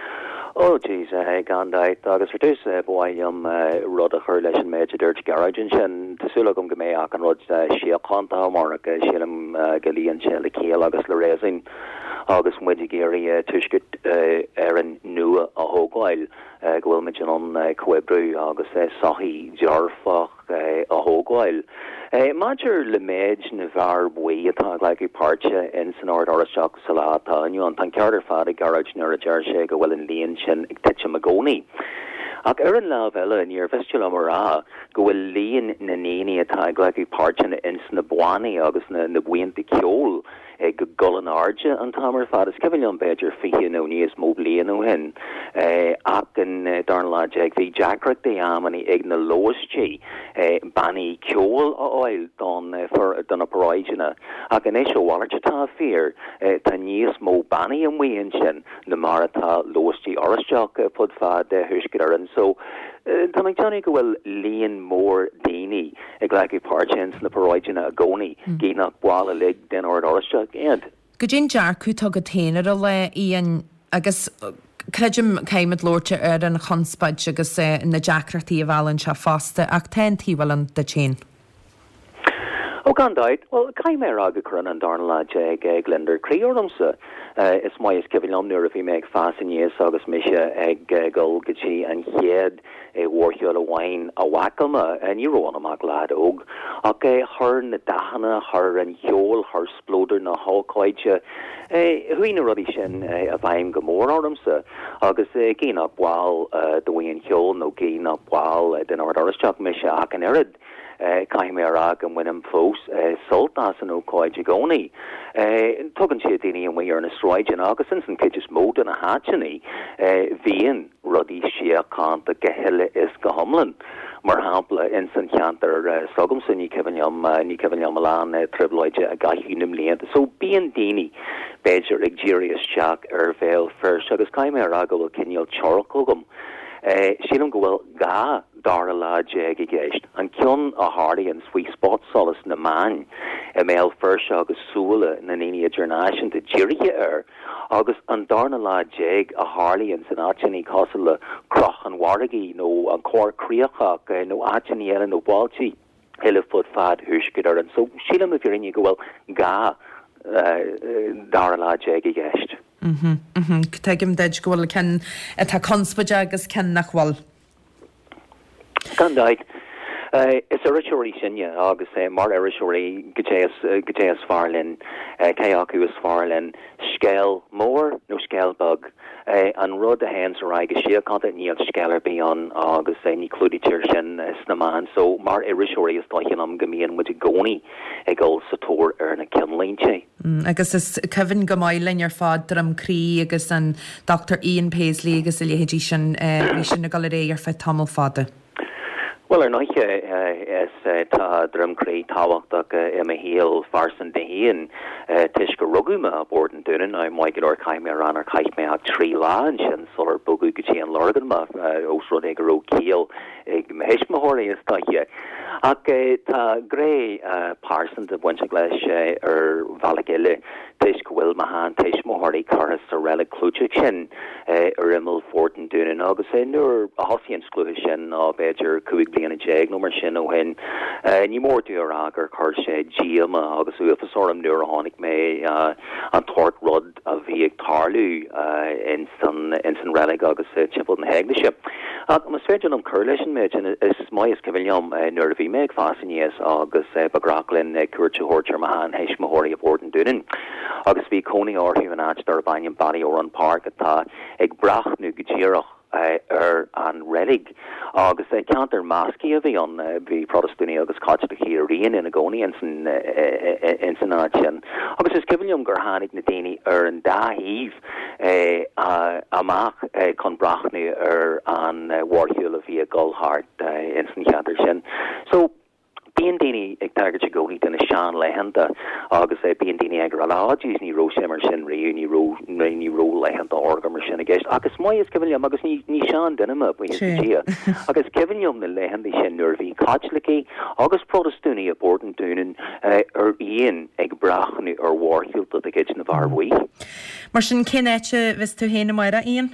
Oh jeez, gandait agus dús bhhaim rud a chuir leis an méid dúirt garagin sin tásúla gom go mé ach an rud siáánta marach sílam go líonn se le céal agus le résin agus muidir géirí tuiscut ar an nua a thógáil go bhfuil meid an cuibrú agus saí dearfach a thógáil. Maidir le méid na bhar buí atá le páirte in san áir orasteach sa látá aniu an tan ceartar fad a garage nuair a deir sé go bhfuil an líon sin ag tiite a gcónaí. Ach ar an lá bheile níor bheistúil amrá go bhfuil líon na néine atá le páirte in na buánaí agus na buinte ceol go golan áde an tamar fad is cefil an beidir fihi nó níos mó blian ó hen ach an darnláide ag bhí Jackrat de amani ag na lóistí banní ceol a oil don a paráidena ach an éisio walarte tá fear tá níos mó banní an mhuion sin na maratá lóistí orasteach pud fad thuiscidar an so Tá ag teannig go bhfuil líon mór daoine ag le páirtins na paráidena a gcónaí cí nach bhála le den áir orasteach iad. Go dtíon dearcú tá go téanaar a le íon agus creidim céimiid lóirte ar an chonspaid agus na deacrataí a bhhalann se fásta ach taintíhil an de chéin. O gandait, well, caiim aga chun an darnláide ag Glendar Creormsa. Is mai is cefil nuair a bhí me ag fasinníos agus mise ag gol gotí an chéad warhiúil a bhain a wacalma a níróin amach lád óg. Ach thur na dachanna, thur an heol, thur splódar na hácáide. Huoine rudí sin a bhaim go mór ormsa agus cé nach bháil do bhaon heol nó cé nach bháil den áir orasteach mise ach an irid. Caiimé ag an bhuiim fós soltas an ócáide gcónaí. Tugann siad daoine an bhuiar na sráidin agus sin san ciidir mód an a háteannaí bhíon rudí siacánta go heile is go thomlan. Mar hapla in san cheantar sogam san ní cehanneam lán tribláide a gaithúnim léanta. So bíon daoine beidir ag ddíirias teach ar bhéil first agus caiimé ag go bhfuil cinneal teorcógam. Sílam go bhfuil gá dar láide ag gceist an cion a hádaí an sweet spot solas na main a méil first agus súla na níine idirnáisiún de ddíirithe ar agus an darna láide a hálaí an san áiteannaí cosal le croch an waragaí nó an cór críochach nó áiteannaí eile nó báiltí heile fud fad thuiscidar an so sílam a bhírinne go bhfuil gá dar láide ag gceist. Teigim deid gohfuil cen tá conspaide agus cen nach bhfuil. Gandait. Is a ritually sinja agus mar ritually gajeas farlin kayaku is farlin scale more no scale bug and rud the hands raig she content ni scalar beyond agus ni cludi tirchen snaman so mar ritually is like gamian with goni goal sator na kinlinche agus is Kevin Gamailin ar fad drum crí agus an Dr. Ian Paisley agus ilhédí sin na galeré ar fe tamil fada. Well, noiche is tá drumcré táhachtach a héal farsan de héan tuis go rugúma aboard an dunan a maigad or caiime ran ar caiith me ag trí lá sin solar bogu go tí an lorgan ma osrod ag ro cíal ag mehéismahóra is taiche. Ag tá gré parsan de buint leis ar valagile tuis go bhfuil mahan tuis mohóra carhas a rela clúte sin ar imil fort an dunan agus nuair a hosíon sclúthe sin á beidir cuaig bliana jeg no mar sin o hen ni mór dúr agur car sé GM agus ufasorm nuair a hánig mé an tort rud a bhí ag tarlú in san relig agus chimpel an heagneise. Mas féidir an curlation méid is mai is cefiliom nuair a bhí méid fasinníos agus bagrachlin cuairte hóirtear mahan héis mahóri a bord an dunin. Agus bhí coní orthu an áidir a bain body ó an park atá ag brach nu gajírach an relig agus cantar masci a bhí an bhí protestúni agus cáte a chéiríon in a gcóí in san áin. Agus is cibhliom gur hánig na daoine ar an dáhíh amach chun brachnú ar an warhiúil a bhí a Gulhart in san cheantar sin. So bíon daoine ag tagart a gcóí den na seán leihananta agus bíon daoine ag ráláidís ní ró simar sin riú ní ró leihananta orga mar sin a gceist. Agus mai is cefiliom agus ní seán denime bu tí. Agus cefiliom na leihananta sin nuair bhí cáitlaí agus protestúni a bord an dúnan ar íon ag brachanú ar warhiúilta a gceid na bharmhaí. Mar sin cinéite vis tú héna maira íon?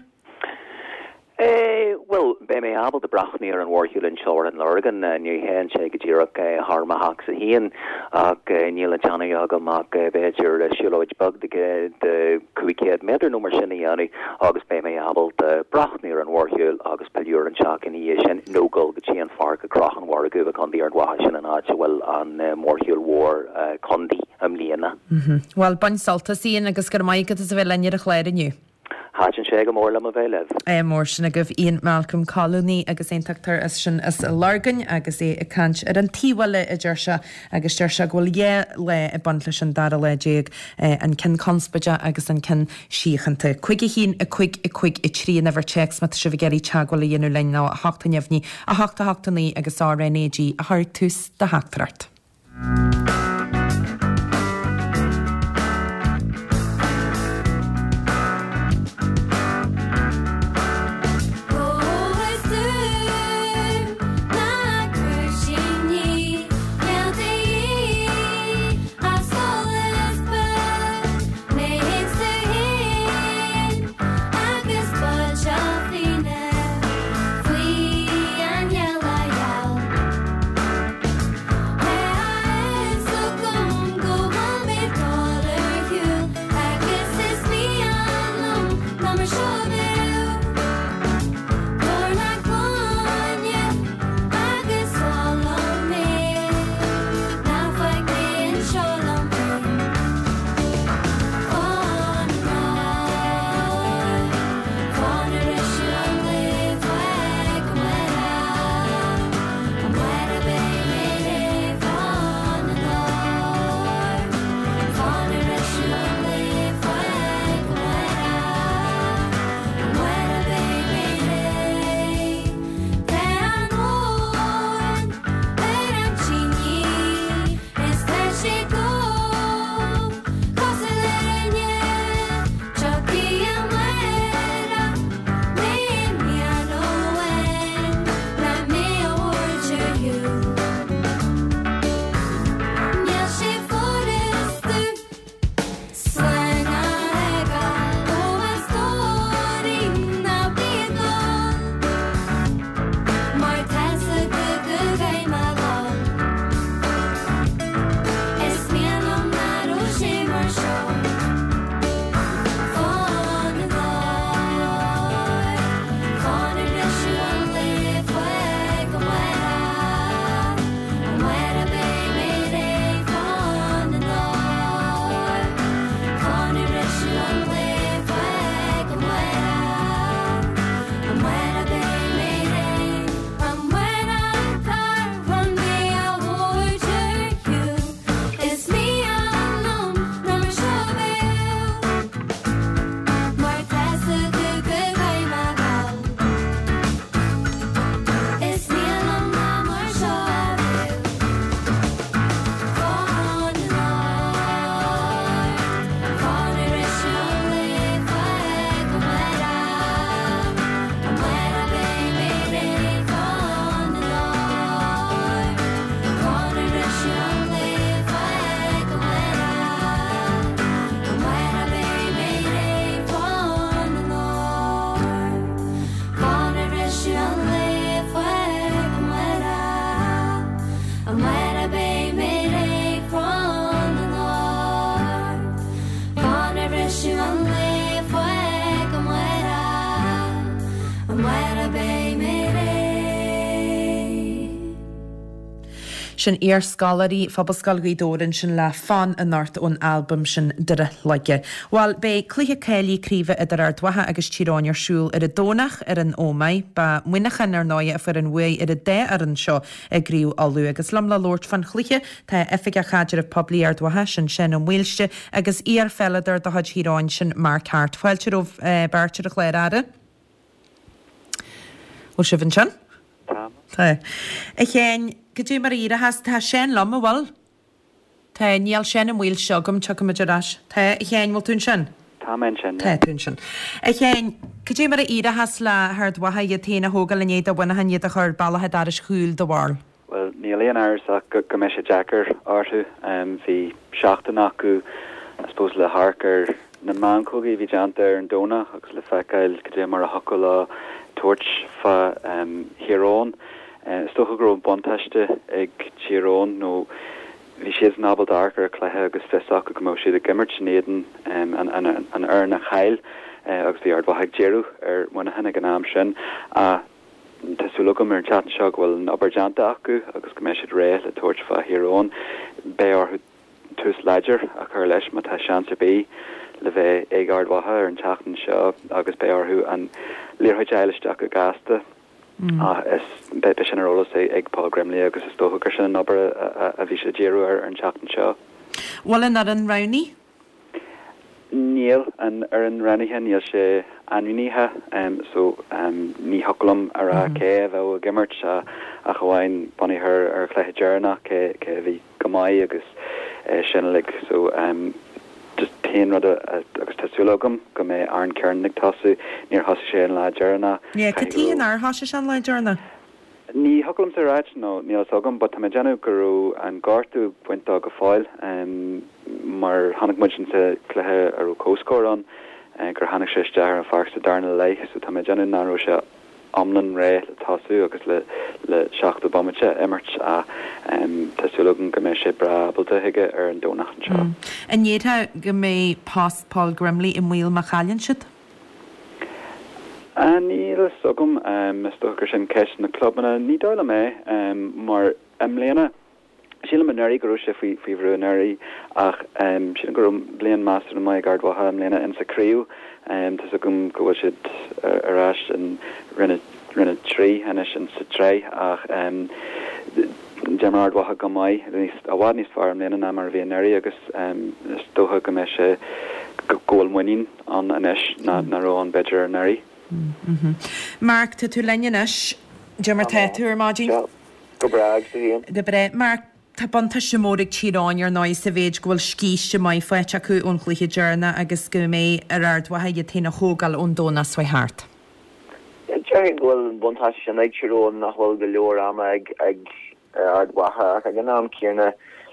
Well, be me abel de brachni an warhiúil in Seoir an Lurgan ní hen sé go ddíach harmachach sa hían ag níla Johnny agam ag beidir siúlóid bug de cuicéad méidir nó mar sinna dhéanú agus be me abel de brachni an warhiúil agus peúr an seach in í sin nógul go tí an far go crach an war a gofa chun dí ar gwaha sin an áte bhfuil an mórhiúil war condí am líana. Well, ban saltas íon agus gur maigad is a bheith lenne a chléir aniu. Háin sé go mór le a bheileh. Mór sin a goh Ian Malcolm Colony agus éontaktar as sin as Largan agus é cant ar an tíhile a dúirse agus dúirse ghfuil le i bantla sin dar a leéag an cin conspaide agus an cin síchananta. Cuig hín a chuig i trí never checks mat se bh geirí teagháil dhéanú lein ná a hachtainehní a hachtaí agus RNAG a thir tús de heachtarart. Hey sin ar scalarí fabascal gaidórin sin le fan an nart ón album sin dire leige. Well be cluthe célí críomh idir ar dwatha agus tíráin arsúil ar a dónach ar an ómaid ba muinechan ar náide a fur an bhui ar a dé ar an seo a gríú alú agus lam le Lord fan chluiche tá effiige chaidir a poblí ar dwatha sin an bhilste agus ar felladar do had tíráin sin mar ceart. Fáilte roh bartir a chléirada? Ó sibhann sin? Tá. Chéin go dtí mar ire has tá sin lam a bhil? Tá níall sin an bhil seogam tu go idirráis. Tá chéin bhil tún sin? Tá men sin. Tá tún sin. Chéin go dtí mar ire has le thardwatha i téna hógal in éad a bhaine han iad a chur bailthe dar is chúil do bháil. Well, níléon airach go me sé Jackar áthú hí seachtain acu I suppose le harcar na mancógaí bhí deanta ar an dóna agus le feiceil go dtí mar a hocail le tuairt fa Hiarón. Stocha go bontaiste ag Tíorón nó bhí siad nabal darcar cléthe agus feach go mó siad a gimmert snéan an ar na chail agus bhí ardmhaigh déirú ar muna hena gan am sin a Tásúlagam ar an chatan seo bhfuil an obairdeanta acu agus go méid siad ré le tuairt fa Hiarón bé orthú tús leidir a chur leis má tá seansa bí le bheith ag ardmhatha ar an teachtain seo agus bé orthú an líorthaid eileisteach a gasta is be sin arolalas ag Paul Grimley agus is tócha sin an obair a bhí sé déirú ar an teachtain seo. Bhil in ar an raní? Níl ar an ranithe níl sé anmhíníthe so ní hocalam ar a céh a gimmert a choháin boníthe ar chléthe dearnach cé bhí gomáid agus sinnalig so just pein rud agus tásúlagam go mé an cearnnig tasú níor has sé an le dearna. Né catíon ar has sé an le dearna? Ní hocalam sa ráit nó níl agam, but tá mé déanú gurú an gáirtú pointá go fáil mar hannig mu sa cléthe ar cóscór an gur hannig sé dear an farsta darna lei so tá mé déanú náró se amlan ré le tasú agus le seachta bommite immert a tásúlagan go mé sé brabalta hiige ar an dónachan seo. An néthe go mé past Paul Grimley I mhuiil mar chalinn siad? Níl sogam stogur sin ceis na clubbanna ní dála mé mar léana síle man nuirí goú sé fao bhrú nuirí ach sin gur blion más na mai gardmhatha léana in saríú Tás a gom go bhfuil siad arás an rinne trí hena sin sa tré ach demarardmhatha go mai a bhád níos fearm léana ná mar bhíon nuirí agus tótha go me sé ggóil muín an inis naró an beidir nuirí. Mark tá tú leis Jimar teú ar mádín? Go brag sa bhíon. De bre Mark tá bonta semórig tíráin ar 9 sa bhéid gohfuil scíiste mai foiite acu ón chluiche dearna agus go mé ar ardmhatha i téna hógal ón dóna swaithart. Jerry gohfuil bonta sin ag Tíorón nach bhfuil go leor am ag ardmhatha ag an am cíarna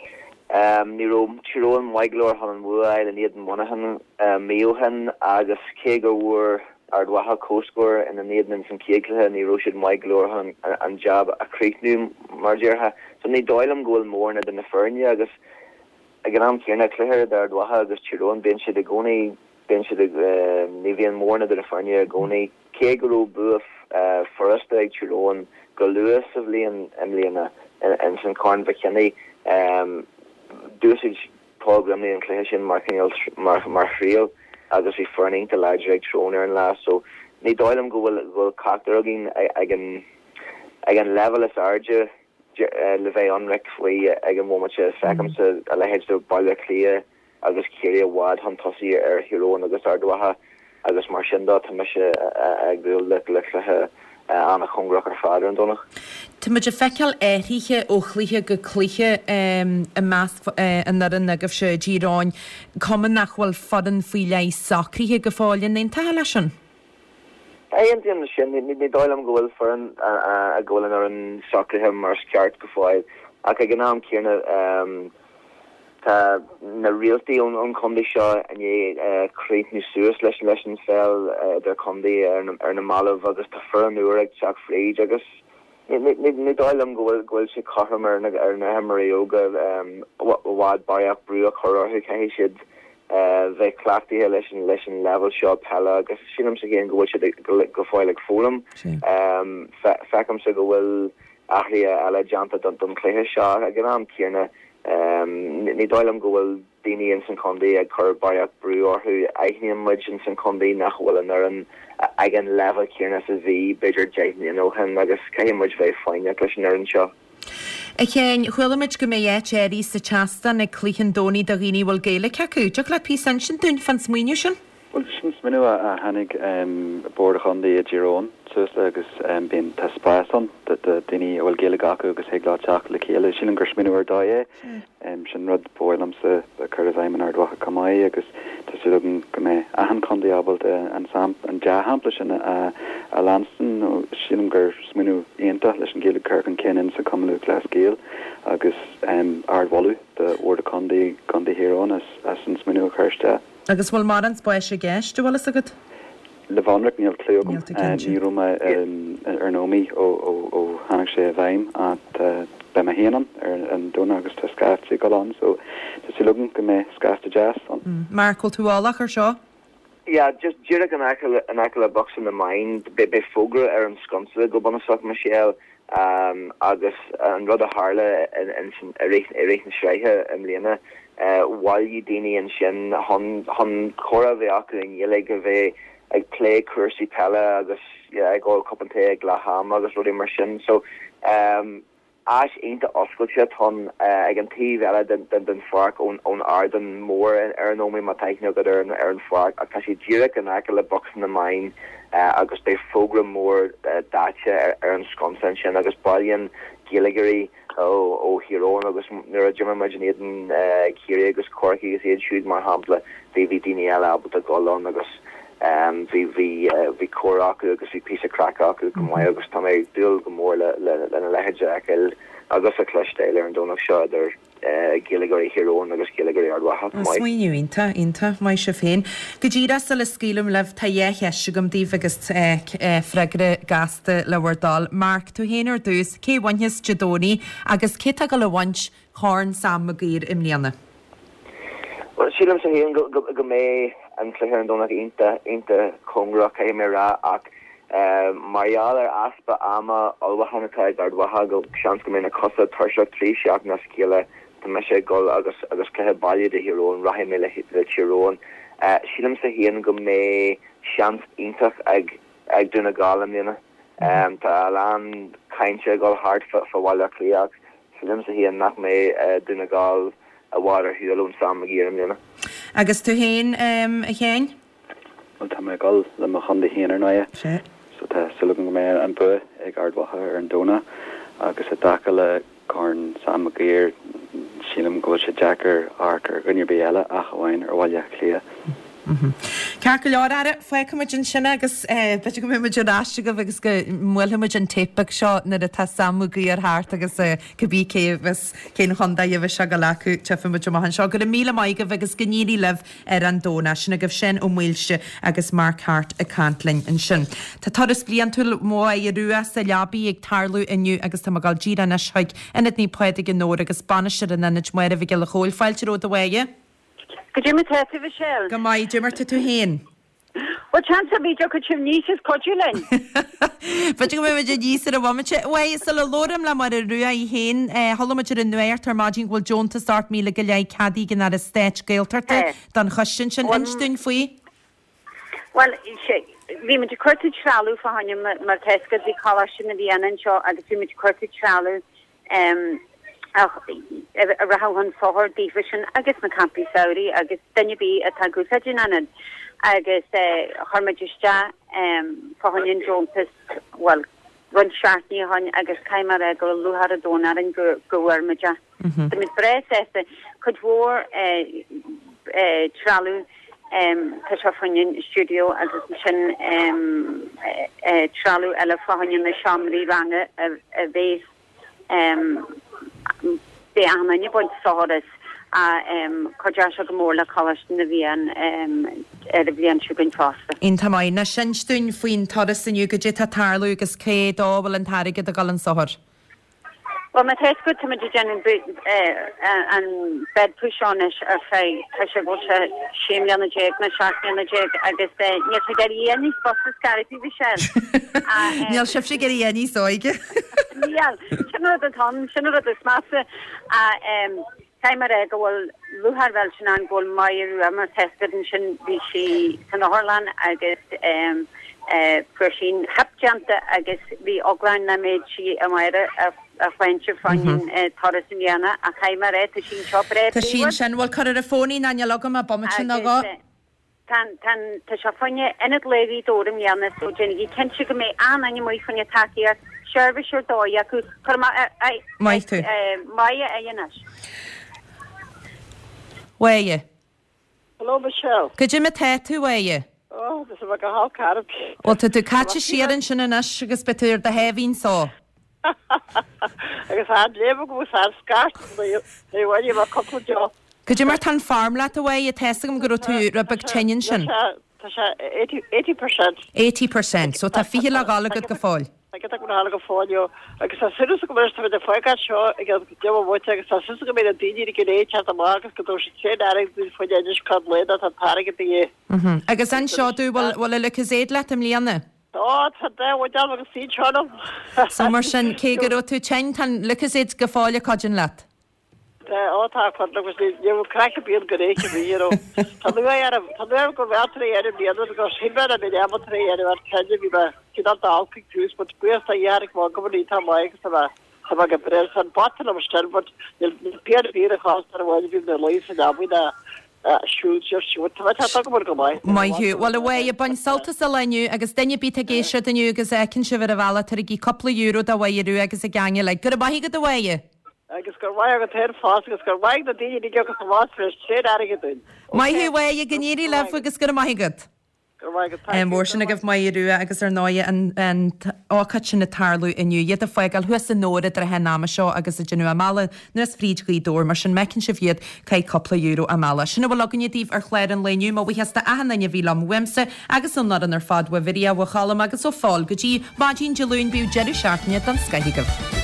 ní rom Tíorón maiglór han an bhuail an iad an monahan méohan agus cé go bhfuair ardmhatha cóscór in an éadnan san céaglathe ní roisiid maiglór an jab a creicnú mar deartha so ní dáilm ghfuil mór na den na fearne agus ag an am cíarna cluthir ardmhatha agus Tíorón ben siad a gcónaí ben siad ní bhíon mór na den na fearne a gcónaí cé go buh forasta ag Tíorón go luas a bhblion imléana in san cáin bhchennaí dúsid Paul Grimley an cluiche sin mar chríal agus í ferning te leidir ag trónar an lá so ní dáilm go bhfuil cachtar agin ag an level is airde le bheith anric faoi ag an mómate fecham sa a lehéid do bailile clia agus céir bhád han tosaí ar Hiarón agus ardmhatha agus mar sinda tá me se ag bhfuil le chluthe anna chungrach ar fáidir an dónach. Tá muid a feiceal éirithe ó chluiche go cluiche a meas an an agah se díráin cuman nach bhfuil fadan faoi le sacríthe go fáilinn in tá lei sin? Éon sin ní dáilm gohfuil fearan a ggóilin ar an sacríthe mar ceart go fáil ach ag an am cíarna tá na rialtaí ón condé seo an é créitnú suas leis an fel der condé ar na malamh agus tá fear nuair ag teach fréid agus ní dáilm gohfuil sé chom ar na hemaríoga bhád bareach brúach choráthú caihi siad bheith clachtaíthe leis an level seo pela agus sinam sa géan gohfuil siad go fáil ag fólam fecham sa go bhfuil ahli ala janta dun cléthe seo a gan am cíarna ní dóilm gohfuil daoine in san condé ag chur baiach brú orthú aithníam muid in san condé nach bhfuil an ag an lefa cíarna sa bhí beidir deithní an óhan agus caiim muid bheith fáine leis an an seo. Chéin chuilamid go mé éí sa teasta na clíchan dóí do rií bhil géile ceú, teach le pí san sin dún fan smuoine sin? Well, sin minú a hanig bordachan dé a Girón, sus agus bíon taspáson dat daoine bhfuil géile gacu agus heagláteach le chéile sin an gur minú ar dáé, sin rud bólam sa chur a bhaimman ar dwacha camaí agus tásúgan go mé ahan condiabal an dehampla sin a Lanston sin gur minú íonta leis an géile chur an cenin sa cumú glas géal agus ardhvalú de orda condi Hirón as an minú chuirste. Agus bhfuil mar an spáis a gceist bhil agad? Le bhanric níl cléogam ní rúma ar nóí ó hanach sé a bhaim at be a héanam ar an dúna agus tá scaftí goán, so tá lugan go mé scafta jazz an. Mar cultúálach ar seo? Yeah, just dúra an acle box in the mind be fógra ar an sconsa go bonach Michelle agus an rud a hála in réithna sreithe am léana while you daoine an sin hon chora bheith acu in dhéile go bheith ag play cuasaí pelle agus ag gáil coppanté ag leham agus rudí mar sin, so as einta oscailte hon ag an taobh eile den farc ón ardan mór ar an nóí má taithne go ar an farc a tá sé díreach an aice le box na main agus bé fógra mór dáte ar an sconsa sin agus bailíonn Gilligery ó Hirón agus nuair a Jimmy Imaginéan Kiri agus Corky agus iad siúd mar hapla bhí daoine eile abalt a gáán agus bhí córacu agus bhí pí a crackacu go mai agus tá méid dúil go mór lena leheide ail agus a cléistéile ar an dónach seo idir Gilligery Hirón agus Gilligery ardhacha. Smuoinú inta mai se féin. Go ddíra sa le scílam leh tá dhéheise gom díomh agus freigre gasta lehardal. Mark tú héanaar dús cé bhainhes Jadóní agus cé go le bhaint cháin sam a gír im líana. Well, sílam sa héan go mé an cléir an dónach inta congra cé mé rá ach Marial ar aspa ama alwahanatá ardhacha go sean go mé na cosa thuirseach trí seach na scíile tá me sé gol agus cléthe bailí de Hirón rahí mé le Tirón. Sílam sa héan go mé sean intach ag dúna gálam líana. Tá lán cainte gáil hart fáile clíach. Sílam sa héan nach mé dúna gáil a bhar hiúlún sam a gíram líana. Agus tú héin a chéin? Well, tá mé gáil le mo chun de héanaar naia. So tá sulgan go mé an bu ag ardhacha ar an dóna agus a dacha le corn sam a géir sílam go sé Jackar arcar gunneir bí eile a chaháin ar bhaile clia. Cear go leir aire foiid cumid sin agus beit go muid ráiste go agus go mhuiimiid an tapach seo na a tá samú ar háart agus go bí céhs céan chunda dhéh se go lecu tefamuid an seo go míle maigeh agus gníí leh ar an dóna sinna goh sin ó mhuiilse agus mar cart a cantlainn an sin. Tá toras blion túil mó i ruúas a leabí ag tarlú inniu agus tá gáil díra na seig inad ní poid ag nó agus Spanish ar an inid muir a bhí le hóilfáilte ó bhaige. Go Jimmy Tati Michelle. Go mai Jimmer tú héin. What chance have you got to nieces codulin? But you go with your niece and a woman. Why is the Lordam la mar rua I hen Hollomager in Nuer Tarmaging will Joan to start me like a caddy and at a stage gail turtle done hushin instin fui? Well, we made a curtain tralu for him Marteska the Kalashin and the Anancho and the image curtain tralu a rahan for division agus na campi Saudi agus dunne bí a tagu sajin anan agus harmagista fahanin Jones well run shartni han agus kaimara go luhara donar and gowermaja the mit brese could war tralu Tashafanin studio agus sin tralu ela fahanin na shamri ranga a base be amani bon soras Kojasha Gomorla College na bhíon ar a bhíon siúgan fásta. Inta mai na sinstún faoin toras in go dé tarlú agus cé dábhfuil an tairige a galan sohar. Well, my taste good to me and bed push on it or say pressure go to shame on the jig, na shark on the jig. I guess you have to get any buses carry to the shell. Neil Shifty get any soige. Yeah, sinna the tom, sinna the smasa timer go well Luhar Welchan go Mayer Rammer tested and shin she San Horlan I guess Pershin Hapjanta I guess the Oglan na made she Amira a French from Torresiniana a Kaimare to Shin Chopre to Shin Shan will cut a phone in and Yalogama Bommachin go. Tan ta shafonye enet lady dorum yana so jenny kenchig me an any moi von takia service or do yaku karma I Maya ayanash Where Hello Michelle. Could you me tattoo where Oh, this is like a hot carrot. Well to catch a sheer and shin and us sugar better the heavy saw. I guess I'd never go with that scarce they want you a couple of jobs. Could you mark on farm lat away you testing go to Rebecca Chenyan 80%. So ta fi la gal good go fall. I get a go for you. I guess as soon as I with the fire show, I guess you watch as soon as I made a DJ to get at the market because she said that for you just can't lay that and target the I guess an show do well look as aid let him liana. Oh, there what I will see channel. Summer shin ke go to Chen tan look as it's go fall your codgin lat. Oh, was you will crack a beard good age, you know. Tadu go out the other because he better be able to can you be not the outkick juice, but where's the Yarik Montgomery Mike some get press and bottom of still, but you'll appear to be the cost and when you the life and up with a shoes your shoot. What I talk about go by? My you well away you bun saltas a line I guess then you beat a gay shot and you guess I can shiver a vala to gi couple of euro the way you do I guess a gang you like good about he get away you. I guess go why I got head fast because go why the day you get some watch first say that again. My way you can eat left with us good my good. Mór sin a gibh mai ruú agus ar náide an ácat sin na tarlú inniu iad a foiáil thuas an nóra ar hen náama seo agus a genú amala nuas fríd goídó mar sin mecinn si bhiad cai coppla euro amala. Sinna bhfuil agan díomh ar chléir an léniu má bhuiheasta ahanana bhí am wimsa agus an nadan ar fad wa videa wa chalam agus ó fáil go dtí bádín dealún bíú jeú seaartne don scaithigah.